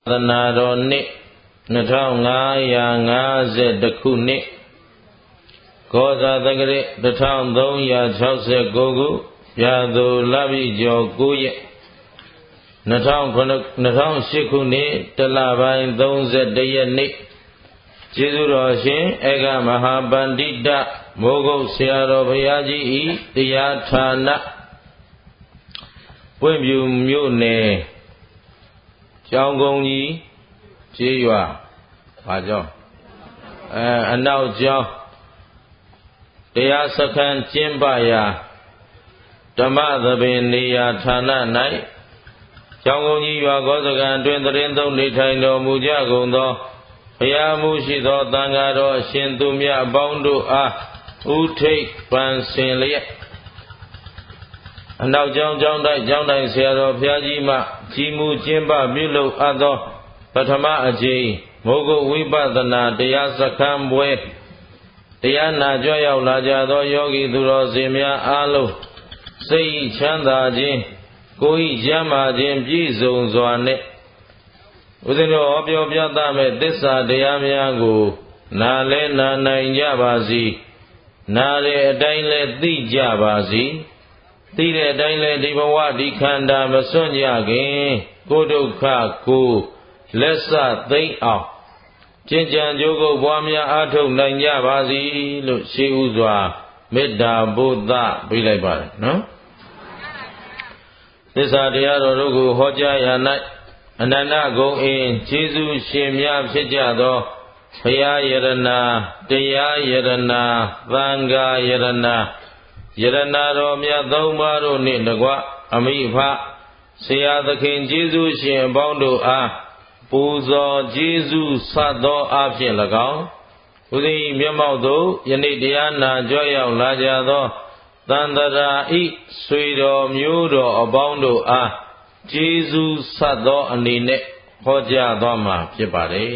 သနာတော်နှစ်2550ခုနှစ်ကောဇာတက္ကရာ1369ခုပြာသူလပိကျော်9ရက်2008ခုနှစ်တလပိုင်း31ရက်နေ့ကျေးဇူးတော်ရှင်ဧကမဟာပန္တိတမိုးကုတ်ဆရာတော်ဘုရားကြီးဤတရားဌာနပွင့်ဖြူမြို့နယ်ကျောင်းကုန်းကြီးကျေးရွာဘာကျောင်းအနောက်ကျောင်းတရားစခန်းကျင်းပရာဓမ္မသဘင်နေရာဌာန၌ကျောင်းကုန်းကြီးရွာကောစကံအတွင်သရင်သုံးနေထိုင်တော်မူကြကုန်သောဘုရားမှုရှိသောသံဃာတော်အရှင်သူမြတ်အပေါင်းတို့အားဥထိပ်ပန်ဆင်လျက်အနောက်ကျောင်းတိုက်ကျောင်းတိုင်ဆရာတော်ဘုရားကြီးမှကြီးမှုကျင်းပပြုလုပ်အပ်သောပထမအကြိမ်မိုးကုတ်ဝိပဿနာတရားစခန်းပွဲတရားနာကြွရောက်လာကြသောယောဂီသူတော်စင်များအားလုံးစိတ်ချမ်းသာခြင်းကိုယ်ဤကျမ်းမာခြင်းပြည့်စုံစွာနဲ့ဦးဇင်းတို့ဟောပြောပြသမဲ့သစ္စာတရားများကိုနာလဲနာနိုင်ကြပါစီနာတဲ့အတိုင်းလဲသိကြပါစီသိတဲ့အတိုင်းလဲဒီဘဝဒီခန္ဓာမစွန့်ကြခင်ကိုယ်ဒုက္ခကိုလက်စသိမ့်အောင်ကျင့်ကြံကြိုးကုပ်ပွားများအားထုတ်နိုင်ကြပါစီလို့ရှိဥစွာမေတ္တာဘုဒ္ဓပေးလိုက်ပါတယ်နော်သစ္စာတရားတော်တို့ကိုဟောကြားရ၌အနန္တဂုဏ်အင်းကျေးဇူးရှင်များဖြစ်ကြသောဘုရားယရဏတရားယရဏသံဃာယရဏယရဏတော်မြတ်သုံးပါးတို့နှင့်တကွအမိဖဆရာသခင်ကျေးဇူးရှင်အပေါင်းတို့အားပူဇော်ကျေးဇူးဆတ်သောအဖြစ်၎င်းဦးဇင်းမျက်မှောက်သို့ယနေ့တရားနာကြွရောက်လာကြသောသန္တရာဤဆွေတော်မျိုးတော်အပေါင်းတို့အားကျေးဇူးဆတ်သောအနေနဲ့ဟောကြားသွားမှာဖြစ်ပါတယ်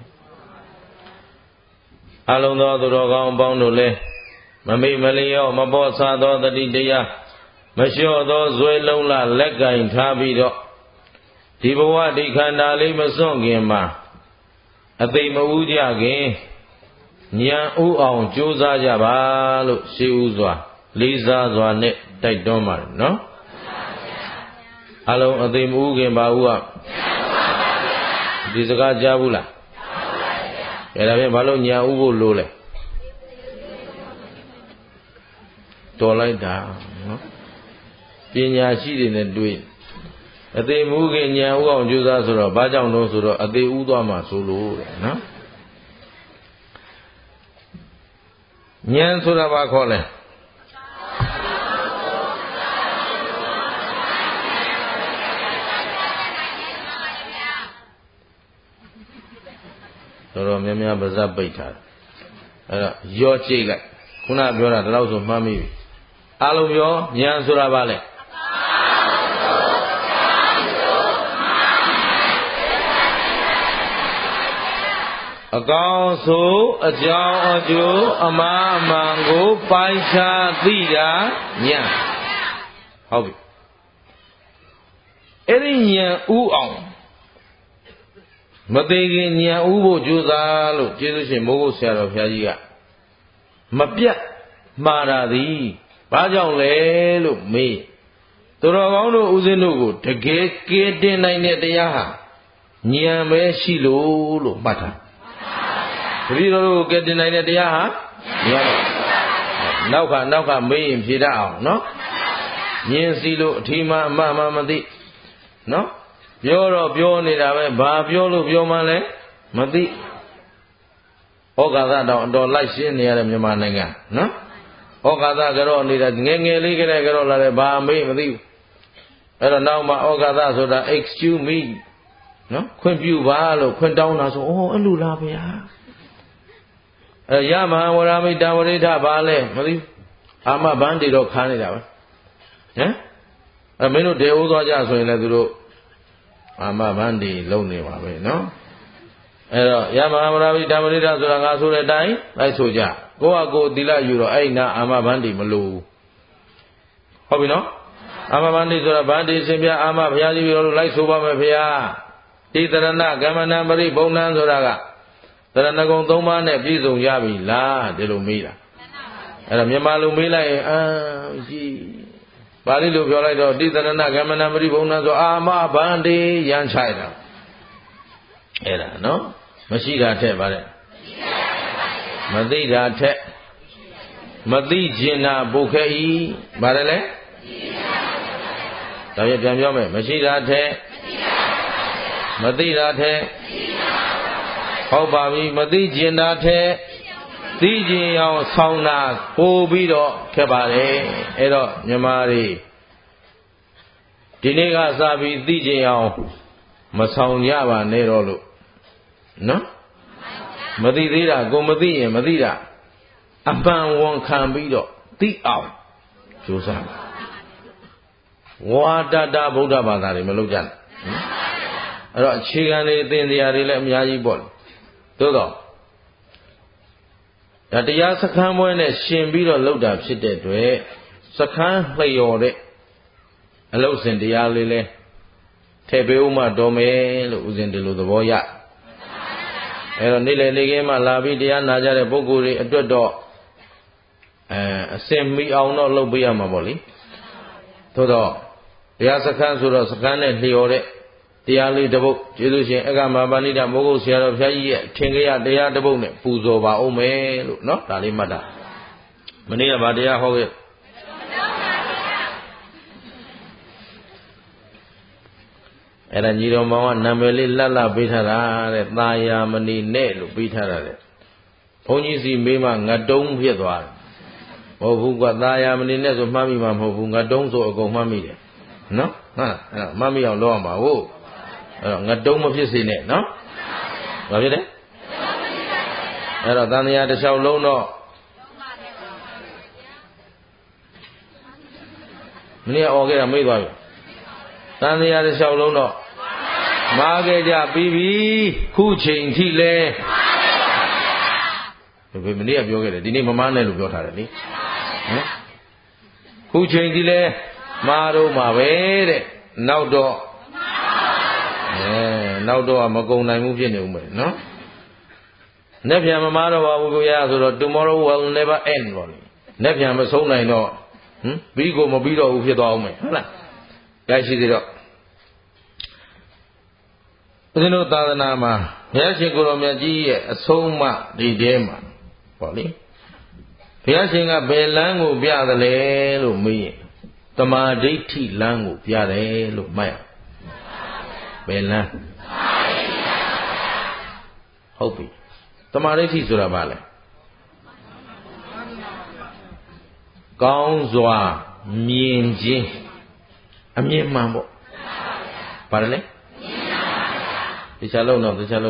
အလုံးသောသူတော်ကောင်းအပေါင်းတို့လည်းမမေ့မလျော့မပေါ့ဆသောတတိတရားမလျှော့သောဇွဲလုံးလလက်ကင်ထားပြီးတော့ဒီဘဝဒီခန္ဓာလေးမစွန့်ခင်မှာအသိမဥကြခင်ဉာဏ်ဥအောင်ကြိုးစားကြပါလို့ရှိဥစွာလေးစားစွာနဲ့တိုက်တွန်းပါတယ်နော်အလုံးအသိမဥခင်ပါဥကဒီစကားကြားဘူးလားကြားပါဗျာဒါဖြင့်ဘာလို့ဉာဏ်ဥဖို့လိုလဲတော်လိုက်တာနော်ပညာရှိတွေနဲ့တွေ့အသေးမူခင်ဉာဏ်ဥအောင်ကြိုးစားဆိုတော့ဘာကြောင့်လို့ဆိုတော့အသေးဥသွားမှဆိုလို့တဲ့နော်ဉာဏ်ဆိုတာဘာခေါ်လဲတော်များများပါဇက်ပိတ်ထားအဲ့တော့ရောကြိတ်လိုက်ခုနပြောတာဒီလောက်ဆိုမှတ်မိပြီအားလုံးပြောဉာဏ်ဆိုတာဘာလဲအကောင်ဆိုအကြောင်းအကျိုးအမှားအမှန်ကိုပိုင်းခြားသိတာဉာဏ်ဟုတ်ပြီအဲ့ဒီဉာဏ်ဥအောင်မသေးခင်ဉာဏ်ဥဖို့ကြိုးစားလို့ကျေးဇူးရှင်မိုးကုတ်ဆရာတော်ဘုရားကြီးကမပြတ်မှားတာသည်ဘာကြောင့်လဲလို့မေးသူတော်ကောင်းတို့ဦးဇင်းတို့ကိုတကယ်ကဲတင်နိုင်တဲ့တရားဟာဉာဏ်ပဲရှိလို့မှတ်ထားတပည့်တော်တို့ကဲတင်နိုင်တဲ့တရားဟာဉာဏ်နောက်ကမေးရင်ဖြေတတ်အောင်နော်ဉာဏ်စီလို့အထီးမှအမှမသိနော်ပြောတော့ပြောနေတာပဲဘာပြောလို့ပြောမှလဲမသိဩဃာသတောင်အတော်လိုက်ရှင်းနေရတဲ့မြန်မာနိုင်ငံနော်ဩဃာသကြောနေတာငယ်ငယ်လေးကလေးကြောလာတယ်ဘာမေးမသိဘူးအဲ့တော့နောက်မှဩဃာသဆိုတာ excuse me နော်ခွင့်ပြုပါလို့ခွင့်တောင်းတာဆိုအဲ့လိုလားဗျာရမဟာဝရမိတဝရိထဘာလဲမသိဘူးအာမဘန်းတွေတော့ခါနေတာပဲဟမ်မင်းတို့ဒေဝသွားကြဆိုရင်လည်းသူတို့အာမဘန်းတွေလုံနေပါပဲနော်အဲ့တော့ယမဟာဝရမိတဝရိထဆိုတာငါဆိုတဲ့အတိုင်းလိုက်ဆိုကြကိုယ့်ဟာကိုယ်သီလယူတော့အဲ့နာအာမဘန်းတွေမလို့ဟုတ်ပြီနော်အာမဘန်းတွေဆိုတာဘန်းတွေရှင်ပြအာမဘုရားကြီးပြောလို့လိုက်ဆိုပါမယ်ဘုရားတိတရဏကမ္မနံပရိဘုံနံဆိုတာကတရဏဂုံ၃ပါးနဲ့ပြည့်စုံရပြီလားဒီလိုမေးတာအဲ့တော့မြန်မာလိုမေးလိုက်ရင်ကြီးပါဠိလိုပြောလိုက်တော့တိတရဏကမ္မနံပရိဘုံနံဆိုအာမဗန္တိရမ်းချိုက်တာအဲ့ဒါနော်မရှိတာထက်ပါတဲ့မသိတာထက်မသိကျင်တာပုခဲဤဗါတယ်လေဒါပြပြန်ပြောမယ်မရှိတာထက်မသိတာထက်ဟုတ်ပါပြီမသိကျင်တာထက်သိကျင်အောင်ဆောင်းတာပို့ပြီးတော့ခက်ပါတယ်အဲ့တော့မြန်မာတွေဒီနေ့ကစပြီးသိကျင်အောင်မဆောင်ကြပါနဲ့တော့လို့နော်မသိသေးတာကိုမသိရင်မသိတာအပန်ဝန်ခံပြီးတော့သိအောင်ကြိုးစားဝါဒတာဗုဒ္ဓဘာသာတွေမလုပ်ကြနဲ့အဲ့တော့အခြေခံတွေသင်တရားတွေလည်းအများကြီးပေါ့သို့တော့ဒါတရားစခန်းပွဲနဲ့ရှင်ပြီးတော့လုပ်တာဖြစ်တဲ့အတွက်စခန်းလျော်တဲ့အလုပ်စဉ်တရားလေးလဲထည့်ပေးဦးမှတော်မယ်လို့ဦးဇင်းဒီလိုသဘောရအဲ့တော့နေ့လည်နေ့ခင်းမှလာပြီးတရားနာကြတဲ့ပုဂ္ဂိုလ်တွေအတွက်တော့အစင်မီအောင်တော့လုပ်ပေးရမှာပေါ့လေသို့တော့တရားစခန်းဆိုတော့စခန်းနဲ့လျော်တဲ့တရားလေးတစ်ပုဒ်ကျေးဇူးရှင်အက္ခမပါဏိတမိုးကုတ်ဆရာတော်ဘုရားကြီးရဲ့ထင်ကြရတရားတစ်ပုဒ်နဲ့ပူဇော်ပါအောင်မယ်လို့နော်ဒါလေးမှတ်တာမနေ့ကဗာတရားဟောခဲ့အဲ့ဒါညီတော်မောင်ကနာမည်လေးလှလှပေးထားတာတဲ့သာယာမဏိနဲ့လို့ပေးထားတာတဲ့ဘုန်းကြီးစီမေးမှငတ်တုံးဖြစ်သွားတယ်မဟုတ်ဘူးကွာသာယာမဏိနဲ့ဆိုမှတ်မိမှာမဟုတ်ဘူးငတ်တုံးဆိုအကုန်မှတ်မိတယ်နော်ဟုတ်အဲ့တော့မှတ်မိအောင်လုပ်အောင်ပါဟုတ်အဲ့တော့ငတ်တုံးမဖြစ်စေနဲ့နော်ဘာဖြစ်လဲအဲ့တော့သံဃာတစ်လျှောက်လုံးတော့မနေ့အော်ခဲ့တာမေ့သွားပြီသံဃာတစ်လျှောက်လုံးတော့မာခဲ့ကြပြီးပြီခုချိန်ထိလဲဘယ်မနေ့ကပြောခဲ့တယ်ဒီနေ့မမနဲ့လို့ပြောထားတယ်လေဟမ်ခုချိန်ထိလဲမာတော့မှာပဲတဲ့နောက်တော့နောက်တော့မကုံနိုင်ဘူးဖြစ်နေဦးမယ်နော်နေ့ပြန်မမာတော့ပါဘူးကိုရဆိုတော့ tomorrow will never end ပေါ့လေနေ့ပြန်မဆုံးနိုင်တော့ပြီးကိုမပြီးတော့ဘူးဖြစ်သွားအောင်မယ်ဟုတ်လားကြိုက်ရှိသေးတော့ဦးဇင်းတို့သာသနာမှာဘုရားရှင်ကိုယ်တော်မြတ်ကြီးရဲ့အဆုံးအမဒီထဲမှာပေါ့လေဘုရားရှင်ကဘယ်လမ်းကိုပြသလဲလို့မေးရင်တမာဒိဋ္ဌိလမ်းကိုပြတယ်လို့မှတ်ရဘယ်လမ်းဟုတ်ပြီတမာဒိဋ္ဌိဆိုတာဘာလဲကောင်းစွာမြင်ခြင်းအမြင်မှန်ပေါ့ဘာလဲတခြားလုံးတော့ဒိဋ္ဌိ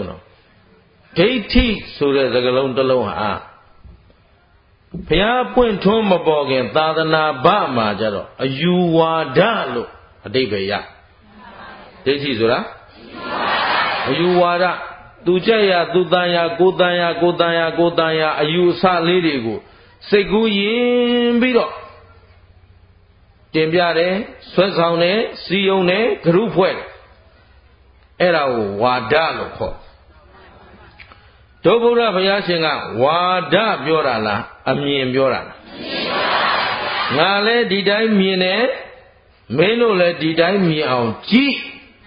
ဆိုတဲ့စကားလုံးတစ်လုံးဟာဘုရားပွင့်ထွန်းမပေါ်ခင်သာသနာ့ဘမှာကြတော့အယူဝါဒလို့အဓိပ္ပာယ်ရဒိဋ္ဌိဆိုတာအယူဝါဒသူကြက်ရသူတန်ရကိုတန်ရအယူအဆလေးတွေကိုစိတ်ကူးရင်ပြီးတော့တင်ပြတယ်ဆွဲဆောင်တယ်စီယုံတယ်ဂရုဖွဲ့တယ်အဲ့ဒါကိုဝါဒလို့ခေါ်ဒုဗုဒ္ဓဘုရားရှင်ကဝါဒပြောတာလားအမြင်ပြောတာလားငါလည်းဒီတိုင်းမြင်တယ်မင်းတို့လည်းဒီတိုင်းမြင်အောင်ကြည့်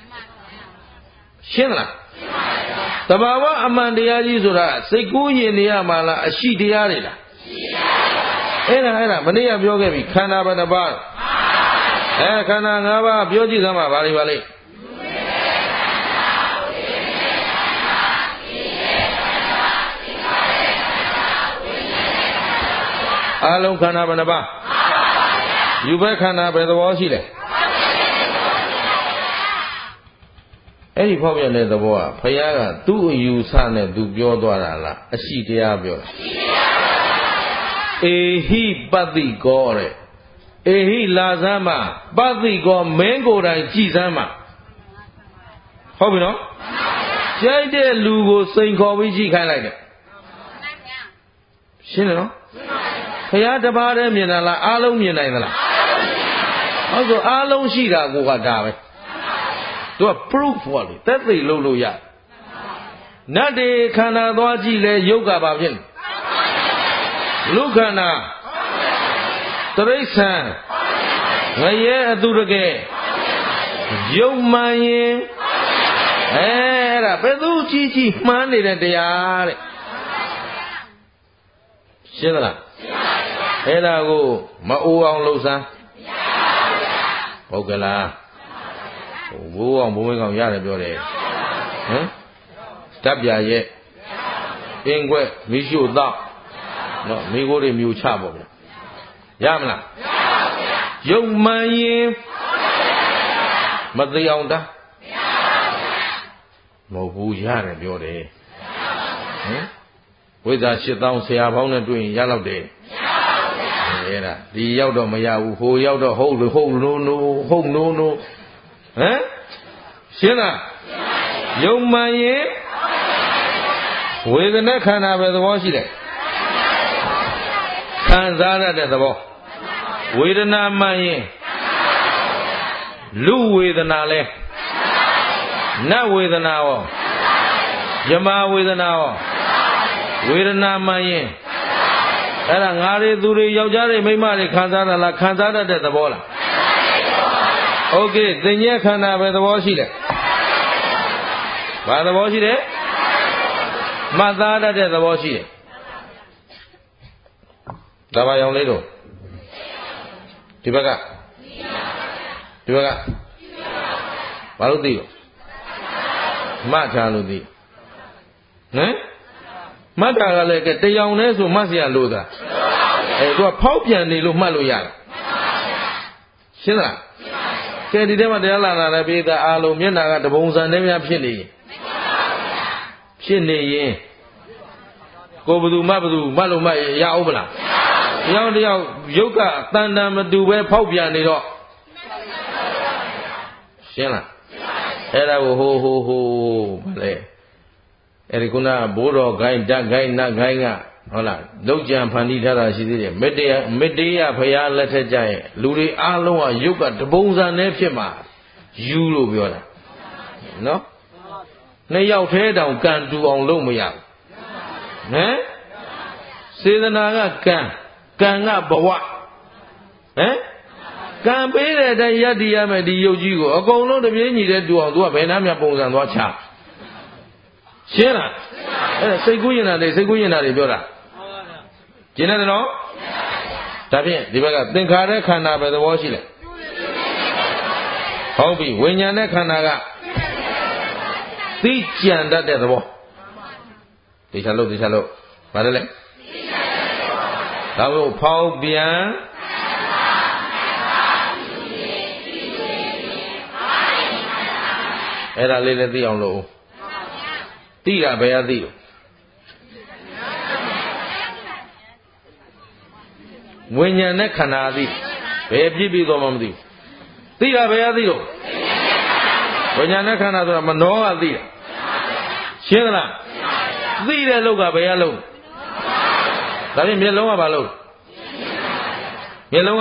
ရှင်းလားတဘာဝအမှန်တရားကြီးဆိုတာစိတ်ကူးရင်နေရမှာလားအရှိတရားတွေလားအဲ့ဒါမနေ့ကပြောခဲ့ပြီခန္ဓာဘယ်နှပါးခန္ဓာ၅ပါးပြောကြည့်သမ်းပါဘာတွေပါလဲအလုံးခန္ဓာဘယ်နှပါးယူဘဲခန္ဓာဘယ်သဘောရှိလဲအဲ့ဒီဖောက်ပြန်တဲ့သဘောကဘုရားကသူ့အယူဆနဲ့သူပြောသွားတာလားအရှိတရားပြောတာအေဟိပတ္တိကောတဲ့အေဟိလာစမ်းမှာပတ္တိကောမင်းကိုယ်တိုင်ကြည်စမ်းမှာဟုတ်ပြီနော်ကြိုက်တဲ့လူကိုစိန်ခေါ်ပြီးကြည့်ခိုင်းလိုက်တယ်ရှင်းတယ်နော်ဘုရားတပါးတည်းမြင်တာလားအားလုံးမြင်နိုင်သလားဟုတ်ဆိုအားလုံးရှိတာကိုကဒါပဲသူက proof ပေါ့လေသက်သေလုပ်လို့ရနတ်တွေခန္ဓာသွားကြည့်လဲယုတ်ကဘာဖြစ်လဲလူခန္ဓာတရိစ္ဆာန်ငရဲအတုတကယ်ယုတ်မှန်ရင်အဲ့ဒါဘယ်သူကြည့်ကြည့်မှန်းနေတဲ့တရားတဲ့ရှင်းသလားအဲ့ဒါကိုမအိုးအောင်လှုပ်စမ်းဟုတ်ကလားဘိုးအောင်ဘိုးမင်းကောင်ရတယ်ပြောတယ်ဟမ်တပ်ပြရဲ့အင်းခွက်မိရှုတော့နော်မိကိုတွေမြူချပေါ့ဗျာရမလားရုပ်မှန်ရင်မသိအောင်တာမဟုတ်ဘူးရတယ်ပြောတယ်ဟမ်ဝိဇ္ဇာ8000ဆရာပေါင်းနဲ့တွေ့ရင်ရတော့တယ်အဲ့ဒါဒီရောက်တော့မရဘူးဟိုရောက်တော့ဟုတ်လို့ဟုတ်လို့နိုးဟုတ်နိုးနိုးဟမ်ရှင်းလားယုံမှန်ရင်ဝေဒနာခန္ဓာပဲသဘောရှိတယ်ခံစားရတဲ့သဘောဝေဒနာမှန်ရင်လူဝေဒနာလဲနတ်ဝေဒနာရောယမဝေဒနာရောဝေဒနာမှန်ရင်အဲ့ဒါငါတွေသူတွေယောက်ျားတွေမိန်းမတွေခံစားရလားခံစားတတ်တဲ့သဘောလားโอเคသင်္ညက်ခန္ဓာပဲသဘောရှိတယ်ဘာသဘောရှိတယ်မှတ်သားတတ်တဲ့သဘောရှိတယ်ဒါပါရောင်လေးတို့ဒီဘက်ကဘာလို့သိလို့မှတ်ထားလို့သိဟမ်မှတ်တာကလည်းကဲတရားနဲ့ဆိုမှတ်เสียလို့သာသူကဖောက်ပြန်နေလို့မှတ်လို့ရတယ်ရှင်းလားကဲဒီထဲမှာတရားလာတဲ့ပိဿအားလုံးမျက်နာကတပုံစံနဲ့များဖြစ်နေရင်ကိုဘယ်သူမှမှတ်လို့မှရအောင်မလားတယောက်ယုတ်ကတန်တန်မတူပဲဖောက်ပြန်နေတော့ရှင်းလားအဲ့ဒါကိုဟိုဘာလဲအဲ့ဒီခုနဘိုးတော်ဂိုင်းဓာတ်ဂိုင်းနတ်ဂိုင်းကဟုတ်လားလောက်ကြံဖန်တီးထားတာရှိသေးတယ်မေတ္တရာဖရာလက်ထက်ကျရင်လူတွေအားလုံးကယုတ်ကတပုံစံနဲ့ဖြစ်မှာယူလို့ပြောတာနော်နှစ်ယောက်သေးတောင်ကံတူအောင်လုပ်မရဘူးဟမ်စေတနာကကံကဘဝဟမ်ကံပေးတဲ့အတိုင်းယက်တည်ရမယ်ဒီယုတ်ကြီးကိုအကုန်လုံးတပြေးညီတဲ့တူအောင်သူကဘယ်နှမ်းမြပုံစံသွားချရှင်းလားအဲ့ဒါစိတ်ကူးရင်တာတွေပြောတာကျင်းတယ်နော်ဒါဖြင့်ဒီဘက်ကသင်္ခါရခန္ဓာပဲသဘောရှိတယ်ဟုတ်ပြီဝိညာဉ်နဲ့ခန္ဓာကသိကြံတတ်တဲ့သဘောတေချာလို့ဘာလဲဒါကိုဖောက်ပြန်အဲ့ဒါလေးလည်းသိအောင်လို့သိတာဘယ်ရသိလို့ဝိညာဉ်နဲ့ခန္ဓာသိဘယ်ပြည့်ပြီးတော့မှမသိဘူးသိတာဘယ်ရသိလို့ဝိညာဉ်နဲ့ခန္ဓာဆိုတာမနောကသိတာရှင်းသလားသိတဲ့လောက်ကဘယ်ရလို့ဒါဖြင့်မျက်လုံးကဘာလို့မျက်လုံးက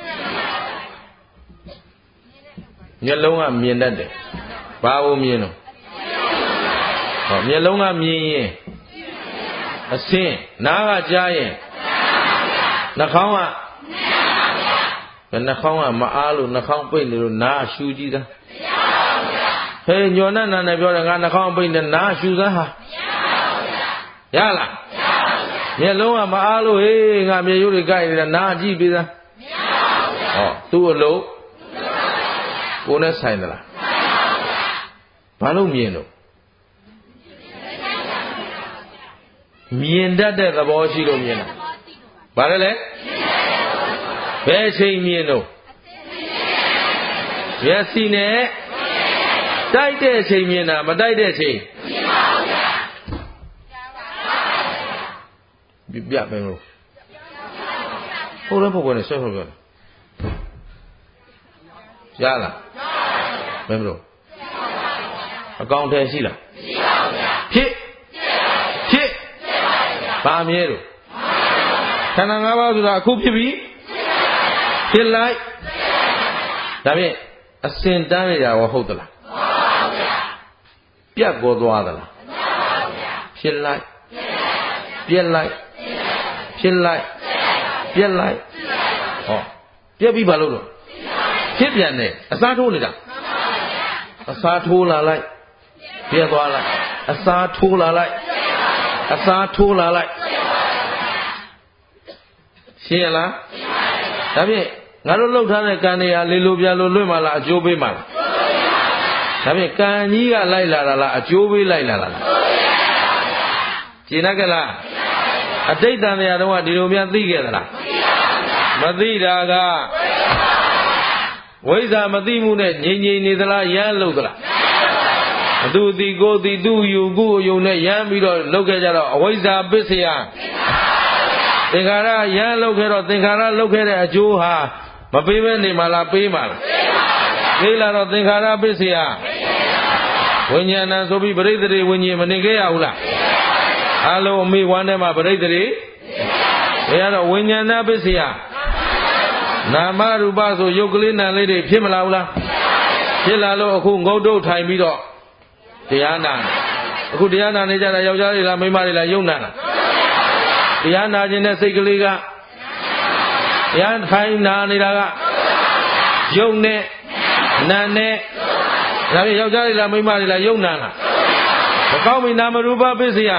မြင်တတ်တယ်ဘာကိုမြင်လို့ဟောမျက်လုံးကမြင်ရင်အဆင်းနားကကြားရင်နှာခေါင်းကမအားလို့နှာခေါင်းပိတ်နေလို့နားရှူကြည့်တာဟေးညော်နဲ့နာနဲ့ပြောတယ်ငါနှာခေါင်းပိတ်နေနားရှူစမ်းဟာရလားမျက်လုံးကမအားလို့ဟေးငါမျက်ရိုးတွေကြိုက်နေတာနားကြည့်ပြီးသားဟောသူ့အလုပ်ကိုနဲ့ဆိုင်သလားဘာလို့မြင်လို့မြင်တတ်တဲ့သဘောရှိလို့မြင်တာဘာလဲဘယ်ချိန်မြင်လို့မျက်စိနဲ့တိုက်တဲ့ချိန်မြင်တာမတိုက်တဲ့ချိန်မြင်ပါဘူးဗျာပြမလို့ဟိုလည်းပုံနဲ့ဆွဲဖို့ပြောတယ်ရလားဘယ်မလို့အကောင်ထဲရှိလားရှိပါဘူးဗျာဖြစ်ဘာမြဲလို့ခန္ဓာ၅ပါးဆိုတာအခုဖြစ်ပြီဖြစ်လိုက်ဒါဖြင့်အစင်တန်းနေတာဟုတ်သလားပြတ်ပေါ်သွားသလားဖြစ်လိုက်ပြက်လိုက်ဖြစ်လိုက်ပြက်လိုက်ဟောပြက်ပြီးဘာလို့လဲဖြစ်ပြန်တယ်အစားထိုးနေတာအစားထိုးလာလိုက်ပြက်သွားလိုက်အစားထိုးလာလိုက်အစားထိုးလာလိုက်ရှင်းရလားဒါဖြင့်ငါတို့လှုပ်ထားတဲ့ကံတွေကလေလိုပြလိုလွင့်မှလားအကျိုးပေးမှလားဒါဖြင့်ကံကြီးကလိုက်လာတာလားအကျိုးပေးလိုက်လာတာလားကျင်တတ်ကြလားအတိတ်တန်တရားတော့ဒီလိုများသိခဲ့သလားမသိတာကဝိဇ္ဇာမသိမှုနဲ့ငြိမ်ငြိမ်နေသလားရမ်းလို့သလားအတူတီကိုတီသူယူကိုယုံနဲ့ရမ်းပြီးတော့လောက်ခဲ့ကြတော့အဝိဇ္ဇာပစ္စယသင်္ခါရရမ်းလောက်ခဲ့တော့သင်္ခါရလောက်ခဲ့တဲ့အကျိုးဟာမပေးဘဲနေမှလားပေးမှလားပေးလာတော့သင်္ခါရပစ္စယဝိညာဏဆိုပြီးပရိသေဝိညာဉ်မနေခဲ့ရဘူးလားအလုံးအမိဝမ်းထဲမှာပရိသေတွေဘယ်ကတော့ဝိညာဏပစ္စယနာမရူပဆိုရုပ်ကလေးနာလေးတွေဖြစ်မလာဘူးလားဖြစ်လာလို့အခုငုတ်တုတ်ထိုင်ပြီးတော့တရားနာအခုတရားနာနေကြတာယောက်ျားတွေလားမိန်းမတွေလားယုံနာလားတရားနာခြင်းနဲ့စိတ်ကလေးကတရားထိုင်နာနေတာကယုံနဲ့နာနဲ့ဒါဖြင့်ယောက်ျားတွေလားမိန်းမတွေလားယုံနာလားမကောင်းပြီနာမရူပပစ္စယ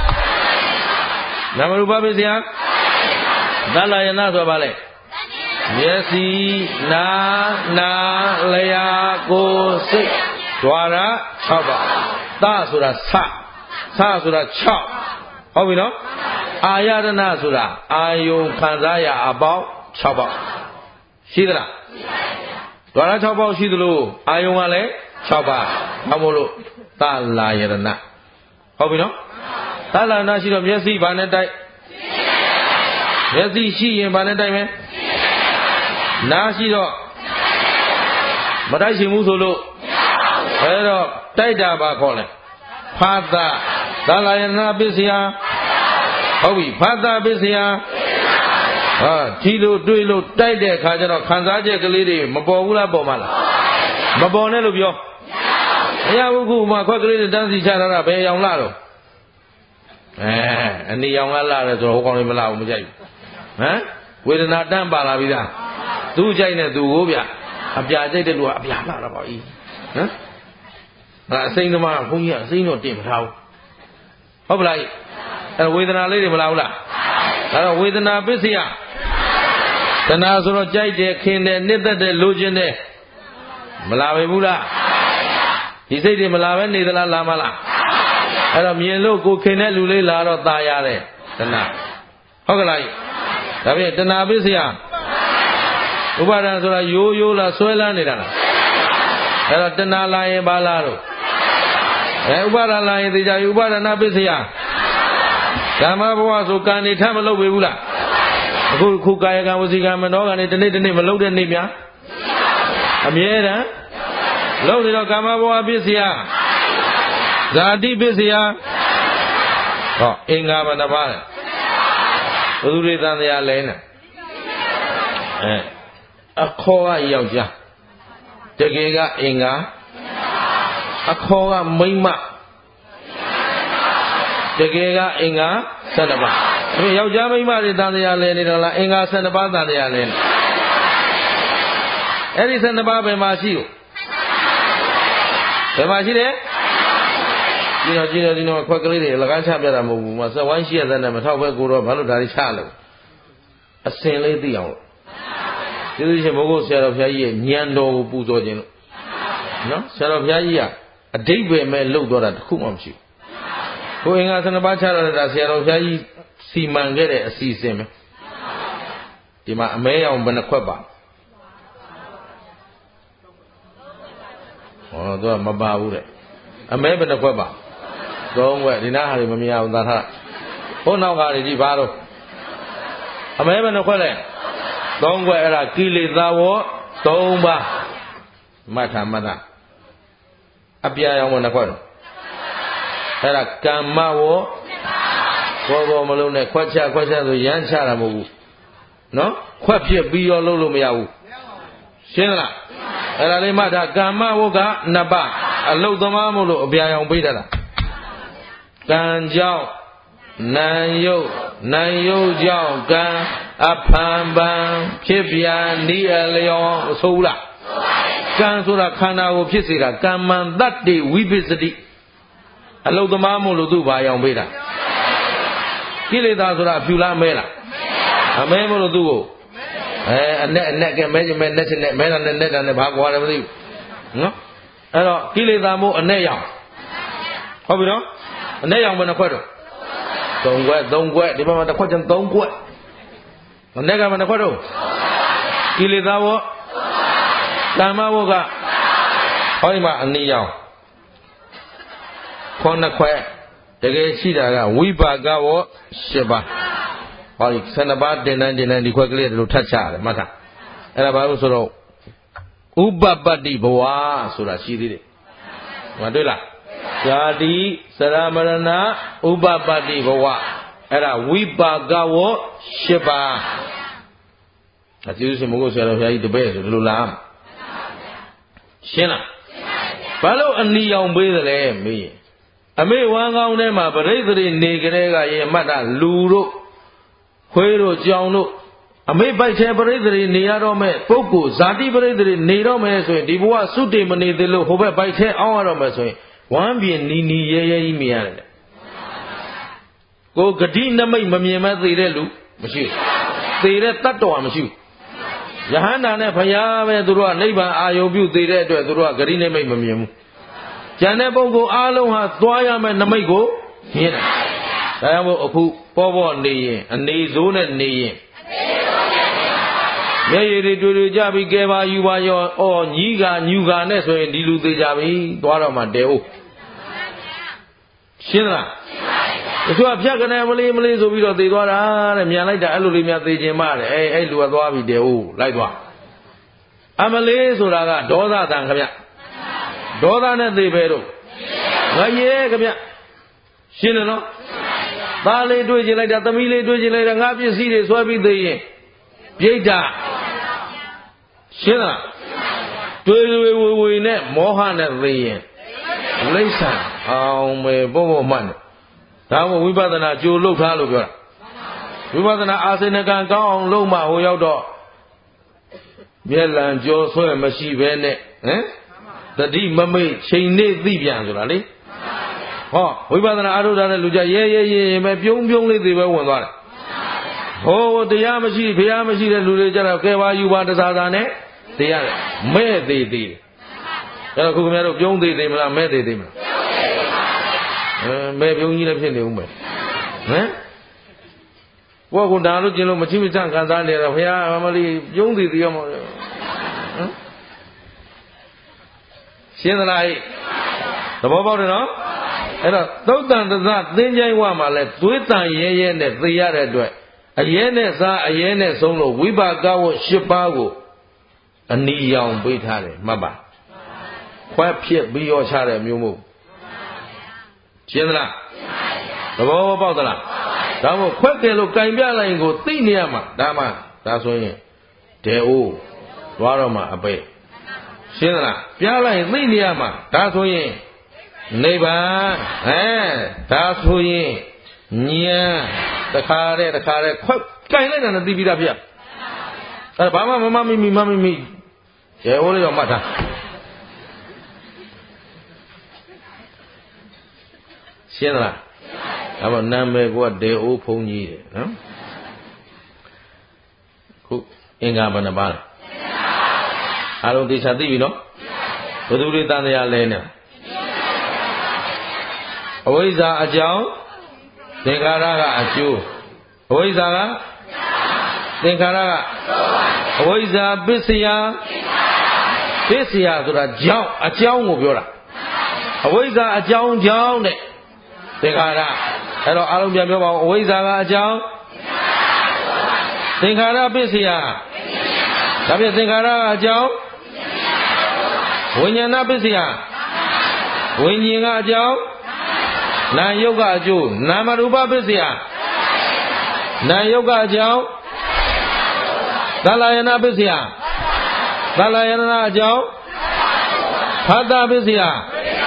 နာမရူပပစ္စယသလယနာဆိုပါလေမျက်စိနာနာလျာကိုယ်စိတ်ဓာရ6ပါးသဆိုတာဆဆိုတာ6ဟုတ်ပြီနော်အာယတနာဆိုတာအာယုံခံစားရအပေါင်း6ပါးရှိသလားဓာရ6ပါးရှိသလိုအာယုံကလည်း6ပါးဘာမို့လို့သလာယရဏဟုတ်ပြီနော်သလာယနာရှိတော့မျက်စိဘာနဲ့တိုက်မျက်စိရှိရင်ဘာနဲ့တိုက်မလဲနားရှိတော့မတိုက်ရှင်ဘူးဆိုလို့အဲတော့တိုက်တာပါခေါ်လဲဖာသသလာယနာပစ္စယဟုတ်ပြီဖာသပစ္စယဟာထီလို့တွေးလို့တိုက်တဲ့အခါကျတော့ခံစားချက်ကလေးတွေမပေါ်ဘူးလားပေါ်မလားမပေါ်နဲ့လို့ပြောမရဘူးခုမှခွက်ကလေးတွေတန်းစီချထားတာဘယ်ရောင်လာတော့အနီရောင်ကလာတယ်ဆိုတော့ဟိုကောင်လေးမလာဘူးမကြိုက်ဘူးဟမ်ဝေဒနာတန်းပါလာပြီလားသူ့ကြိုက်နဲ့သူကိုဗျအပြာကြိုက်တဲ့လူကအပြာလာတာပေါ့ဤဟမ်အစိမ့်သမားဘုန်းကြီးကအစိမ့်တော့တင်မထားဘူးဟုတ်ပလားအဲဝေဒနာလေးတွေမလာဘူးလားဒါတော့ဝေဒနာပစ္စယတဏှာဆိုတော့ကြိုက်တယ်ခင်တယ်နှစ်သက်တယ်လိုချင်တယ်မလာပဲဘူးလားဒီစိတ်တွေမလာပဲနေသလားလာမလားအဲ့တော့မြင်လို့ကိုခင်တဲ့လူလေးလာတော့ตาရတယ်တဏှာဟုတ်ကလားဒါဖြင့်တဏှာပစ္စယဥပါဒံဆိုတာရိုးရိုးလားဆွဲလန်းနေတာလားအဲ့တော့တဏှာလာရင်ဘာလားတော့ဥပါဒံလာရင်သိကြပြီဥပါဒနာပစ္စယဓမ္မဘဝဆိုကံနေထမလုပ်ပေဘူးလားအခုကာယကံဝစီကံမနောကံနေတနေ့မလုပ်တဲ့နေ့များအမြဲတမ်းလုပ်နေတော့ကာမဘဝပစ္စယဇာတိပစ္စယဟောအင်္ဂါဘယ်နှပါးလဲဘုသူတွေတန်တရားလဲနေအခေါ်ကယောက်ျားတကယ်ကအင်္ဂါအခေါ်ကမိန်းမတကယ်ကအင်္ဂါ12ပါးဒါယောက်ျားမိန်းမတွေတန်တရားလဲနေတော့လားအင်္ဂါ12ပါးတန်တရားလဲနေအဲ့ဒီ12ပါးဘယ်မှာရှိလို့ဘယ်မှာရှိတယ်ဒီတော့ခွက်ကလေးတွေလကန်းချပြတာမဟုတ်ဘူးမစဝိုင်းရှိရတဲ့နဲ့မထောက်ပဲကိုတော့ဘာလို့ဒါတွေချလို့အစင်လေးသိအောင်လို့ကျေးဇူးရှင်ဘုရားဆရာတော်ဘုရားကြီးရဲ့ဉာဏ်တော်ကိုပူဇော်ခြင်းလို့နော်ဆရာတော်ဘုရားကြီးကအဓိပ္ပာယ်မဲ့လှုပ်သွားတာတခုမှမရှိဘူးကိုအင်္ဂါ12ပါးချရတာဆရာတော်ဘုရားကြီးစီမံခဲ့တဲ့အစီအစဉ်ပဲဒီမှာအမဲရောင်ဘယ်နှခွက်ပါဟောတော့မပါဘူးတဲ့အမဲဘယ်နှခွက်ပါ3ခွက်ဒီနားဟာတွေမမြင်အောင်သာထားဟိုနောက်ဟာတွေကြည့်ပါတော့အမဲဘယ်နှခွက်လဲ3ခွက်အဲ့ဒါကိလေသာဝ3ပါးမှတ်တာအပြာရောင်ဘယ်နှခွက်လဲအဲ့ဒါကမ္မဝဘောမလုံးနဲ့ခွက်ချဆိုရမ်းချတာမဟုတ်ဘူးနော်ခွက်ဖြစ်ပြီးရောလုပ်လို့မရဘူးရှင်းလားအဲ့ဒါလေးမှတ်တာကမ္မဝက2ပါးအလုတ်သမားမို့လို့အပြာရောင်ပေးတတ်တာကံကြောင့်နံရုပ်ကြောင့်ကံအဖန်ပန်ဖြစ်ပြန်ဤအလျော်ဆိုဘူးလားကံဆိုတာခန္ဓာကိုဖြစ်စေတာကမ္မံတတ္တိဝိပစ္စတိအလုတ်သမားမို့လို့သူ့ဘာရောင်ပေးတာကိလေသာဆိုတာအဖြူလားမဲလားအမဲမို့လို့သူ့ကိုအနဲ့ကဲမဲမဲနဲ့စနဲ့မဲတာနဲ့တာနဲ့ဘာကွာလဲမသိဘူးနော်အဲ့တော့ကိလေသာမို့အနဲ့ရောင်ဟုတ်ပြီနော်အနဲ့ရောင်ဘယ်နှခွက်တော့3ခွက်ဒီဘက်မှာတစ်ခွက်ကျန်3ခွက်အနဲ့ကဘယ်နှခွက်တော့ကိလေသာဘောကမ္မဘောကဟောဒီမှာအနည်းရောင်9ခွက်တကယ်ရှိတာကဝိပါကဝ10ပါးဟောဒီ12ပါးတင်တန်းဒီခွက်ကလေးတို့ထပ်ချရတယ်မှတ်ထားအဲ့ဒါဘာလို့ဆိုတော့ဥပပတ္တိဘဝဆိုတာရှိသေးတယ်မတွေ့လားဇာတိစရမရဏဥပပတ္တိဘဝအဲ့ဒါဝိပါကဝ10ပါးအကျိုးရှင်မဟုတ်ဆရာတော်ဘုရားကြီးတပည့်ဆိုဒီလိုလားရှင်းလားဘာလို့အနီရောင်ပေးသလဲမေးအမေဝမ်းကောင်းထဲမှာပရိသေတွေနေကြတဲ့ကရေမှတ်တာလူတို့ခွေးတို့ကြောင်တို့အမေပိုက်ချဲပရိသေတွေနေရတော့မဲ့ပုဂ္ဂိုလ်ဇာတိပရိသေတွေနေတော့မဲ့ဆိုရင်ဒီဘဝသုတေမနေသေးလို့ဟိုဘက်ပိုက်ချဲအောင်းရတော့မဲ့ဆိုရင်ဝမ်းပြေနီရဲကြီးမြင်ရတယ်ကိုဂတိနမိတ်မမြင်မဲ့သေတဲ့လူမရှိဘူးသေတဲ့တတ္တဝါမရှိဘူးယဟန္တာနဲ့ဘုရားပဲသူတို့ကနိဗ္ဗာန်အာယုံပြုသေးတဲ့အတွက်သူတို့ကဂတိနမိတ်မမြင်ဘူးကျန်တဲ့ပုဂ္ဂိုလ်အားလုံးဟာသွားရမယ့်နမိတ်ကိုမြင်တယ်ဒါကြောင့်မို့အခုပေါ်နေရင်အနေစိုးနဲ့နေရင်မျက်ရည်တွေတွေ့ကြပြီးကဲပါယူပါရောအော်ညီးကညူကနဲ့ဆိုရင်ဒီလူသေးကြပြီသွားတော့မှတဲဦးရှင်းလားတချို့ကဖြတ်ကနေမလေးဆိုပြီးတော့သေသွားတာတဲ့မြန်လိုက်တာအဲ့လိုလေးများသေခြင်းမတဲ့အဲ့လူကသွားပြီတဲဦးလိုက်သွားအမလေးဆိုတာကဒေါသတန်ခဗျဒေါသနဲ့သေပဲတော့ငရဲခဗျရှင်းတယ်နော်သားလေးတွေ့ချင်လိုက်တာသမီးလေးတွေ့ချင်လိုက်တာငါပစ္စည်းတွေဆွဲပြီးသေးရင်ပြိဋ္ဌာရှင်းလားတွေ့ဝေနဲ့မောဟနဲ့သေရင်လိမ့်ဆန်အောင်ပဲပေါ့မှတ်တယ်ဒါမှဝိပဿနာကြိုလှုပ်ထားလို့ပြောတာဝိပဿနာအာစေနကံကောင်းအောင်လုပ်မှဟိုရောက်တော့မျက်လံကြောဆွဲမရှိဘဲနဲ့တတိမမိတ်ချိန်နေသိပြန်ဆိုတာလေဟောဝိပဿနာအားထုတ်တဲ့လူကြရဲပဲပြုံးလေးသေးပဲဝင်သွားတယ်ဟိုတရားမရှိဘုရားမရှိတဲ့လူတွေကြတော့ကဲပါယူပါတစားစားနဲ့တရားတယ်မဲ့သေးတယ်အဲ့တော့ခုခင်ဗျားတို့ပြုံးသေးမလားမဲ့သေးမလားမဲ့ပြုံးကြီးလည်းဖြစ်နေဦးမယ်ကိုကဒါလို့ကျင်လို့မချိမချခံစားနေတော့ဘုရားအမလေးပြုံးသေးရောမလို့ရှင်းသလားသဘောပေါက်တယ်နော်အဲ့တော့သုတ်တန်တသသင်္ချိုင်းဝမှာလဲသွေးတန်ရဲနဲ့သေရတဲ့အတွက်အရဲနဲ့စားအရဲနဲ့ဆုံးလို့ဝိပါကဝ10ပါးကိုအနီရောင်ပေးထားတယ်မှတ်ပါခွဲဖြစ်ပြီးရောချတဲ့မျိုးမို့ရှင်းသလားသဘောပေါက်သလားဒါမို့ခွက်ကဲလို့ကင်ပြလိုက်ကိုသိနေရမှာဒါဆိုရင်ဒေအိုးသွားတော့မှအပိတ်ရှင်းသလားပြလိုက်ရင်သိနေရမှာဒါဆိုရင်နိဗ္ဗာန်ဒါဆိုရင်ဉာဏ်တခါတည်းခွက်ကင်လိုက်တာနဲ့သိပြီးသားဗျအဲ့ဘာမှမမိရေဟိုးလေးတော့မှတ်ထားရှင်းသလားဒါမှနာမည်ကဒေအိုးဖုံးကြီးတယ်နော်ခုအင်္ဂါဘယ်နှပါလဲအားလုံးသေချာသိပြီနော်ဘယ်သူတွေတန်တရားလဲနေအဝိဇ္ဇာအကြောင်းသင်္ခါရကအကျိုးအဝိဇ္ဇာကသင်္ခါရကအဝိဇ္ဇာပစ္စယဆိုတာကြောင့်အကြောင်းကိုပြောတာအဝိဇ္ဇာအကြောင်းတဲ့သင်္ခါရအဲ့တော့အားလုံးပြန်ပြောပါဦးအဝိဇ္ဇာကအကြောင်းသင်္ခါရပစ္စယဒါဖြင့်သင်္ခါရကအကြောင်းဝိညာဏပစ္စယဝိညာဉ်ကအကြောင်းနာယုတ်ကအကျိုးနာမရူပပစ္စယနာယုတ်ကအကြောင်းသလယနာပစ္စယသလယနာအကြောင်းဖတ်တာပစ္စယ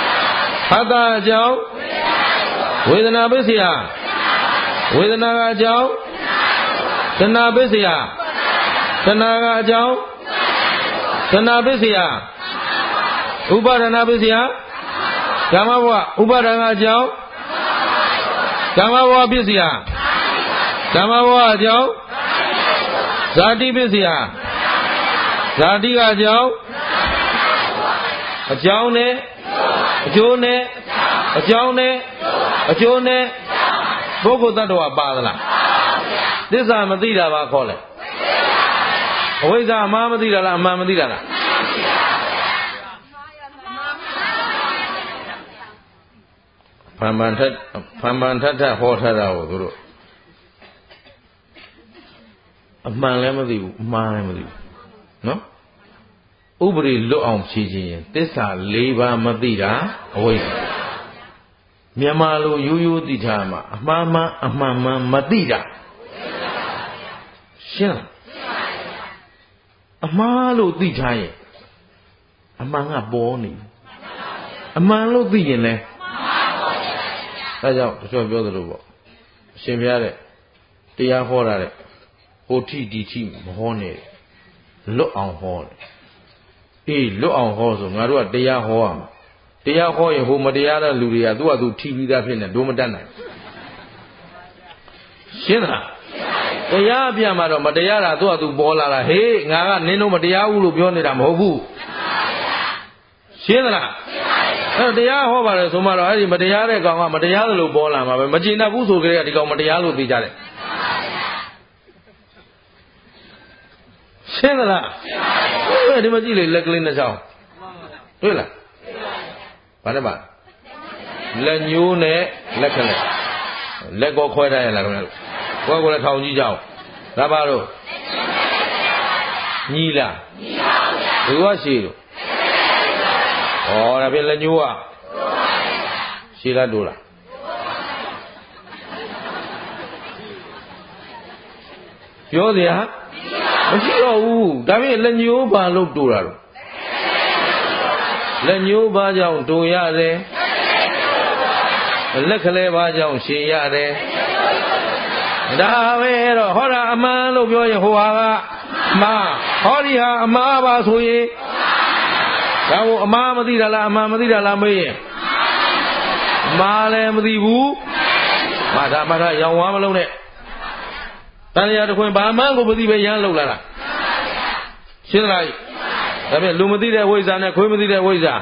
Hata Jau Vedana Bisya Vedana Jau Tana Bisya Tana Jau Tana Bisya Upadana Bisya Kamawa Upadana Jau Kamawa Bisya Kamawa Jau Zati Bisya Zati Jau Jau ne Jau ne Jau ne Jau ne Boko Tadwa Badala This is Amadila Bakole Where is Amadila Mamadila Pambantata Hotara Guru A man lemadi, man no? Ubri look on Chiji, this are Leva Madira, away. Miamalu, you ditama, Mama, Madira. Shin. Amalu ditai. Among a bony. Amalu diene. I don't show you the logo. Shimiare. Tia Horare. OTDT, Mahone. Look on horn. Look on horse, Marua Dea Hoam. Dea Hoy, who Madiana Luria, do a do TV that in a Domadana. Shina. Dea Biamaro, Madiara, do a do Bola, hey, Naga, Nino Madia, Ulu Bionidam Hobu. Shina. Dea Hover, Sumara, Madiara, Gama, Madialu Bola, Magina Busu, the Gomadialu Bijare. Shina. Where the Majili luckily in the south? Willa. Whatever. Lenune, luckily. Let go quite a level. What will I tell you? Rabaro. Nila. Who was she? Oh, I've been Lenua. Sheila Dula. You're there? Oh, David Lenuba look to her. Lenuba Jown to Yade. Lekaleva Jown, she Yade. Davero, Hora, a man of your Hoa, Ma, Horia, Maba Suye. Mamadira Lame. Malem the Woo. Madamara, Yawamalone. Tanya the Queen Bamango with the Yan Lola. Shinrai. I mean, Lumadira ways and a Quimidira ways are.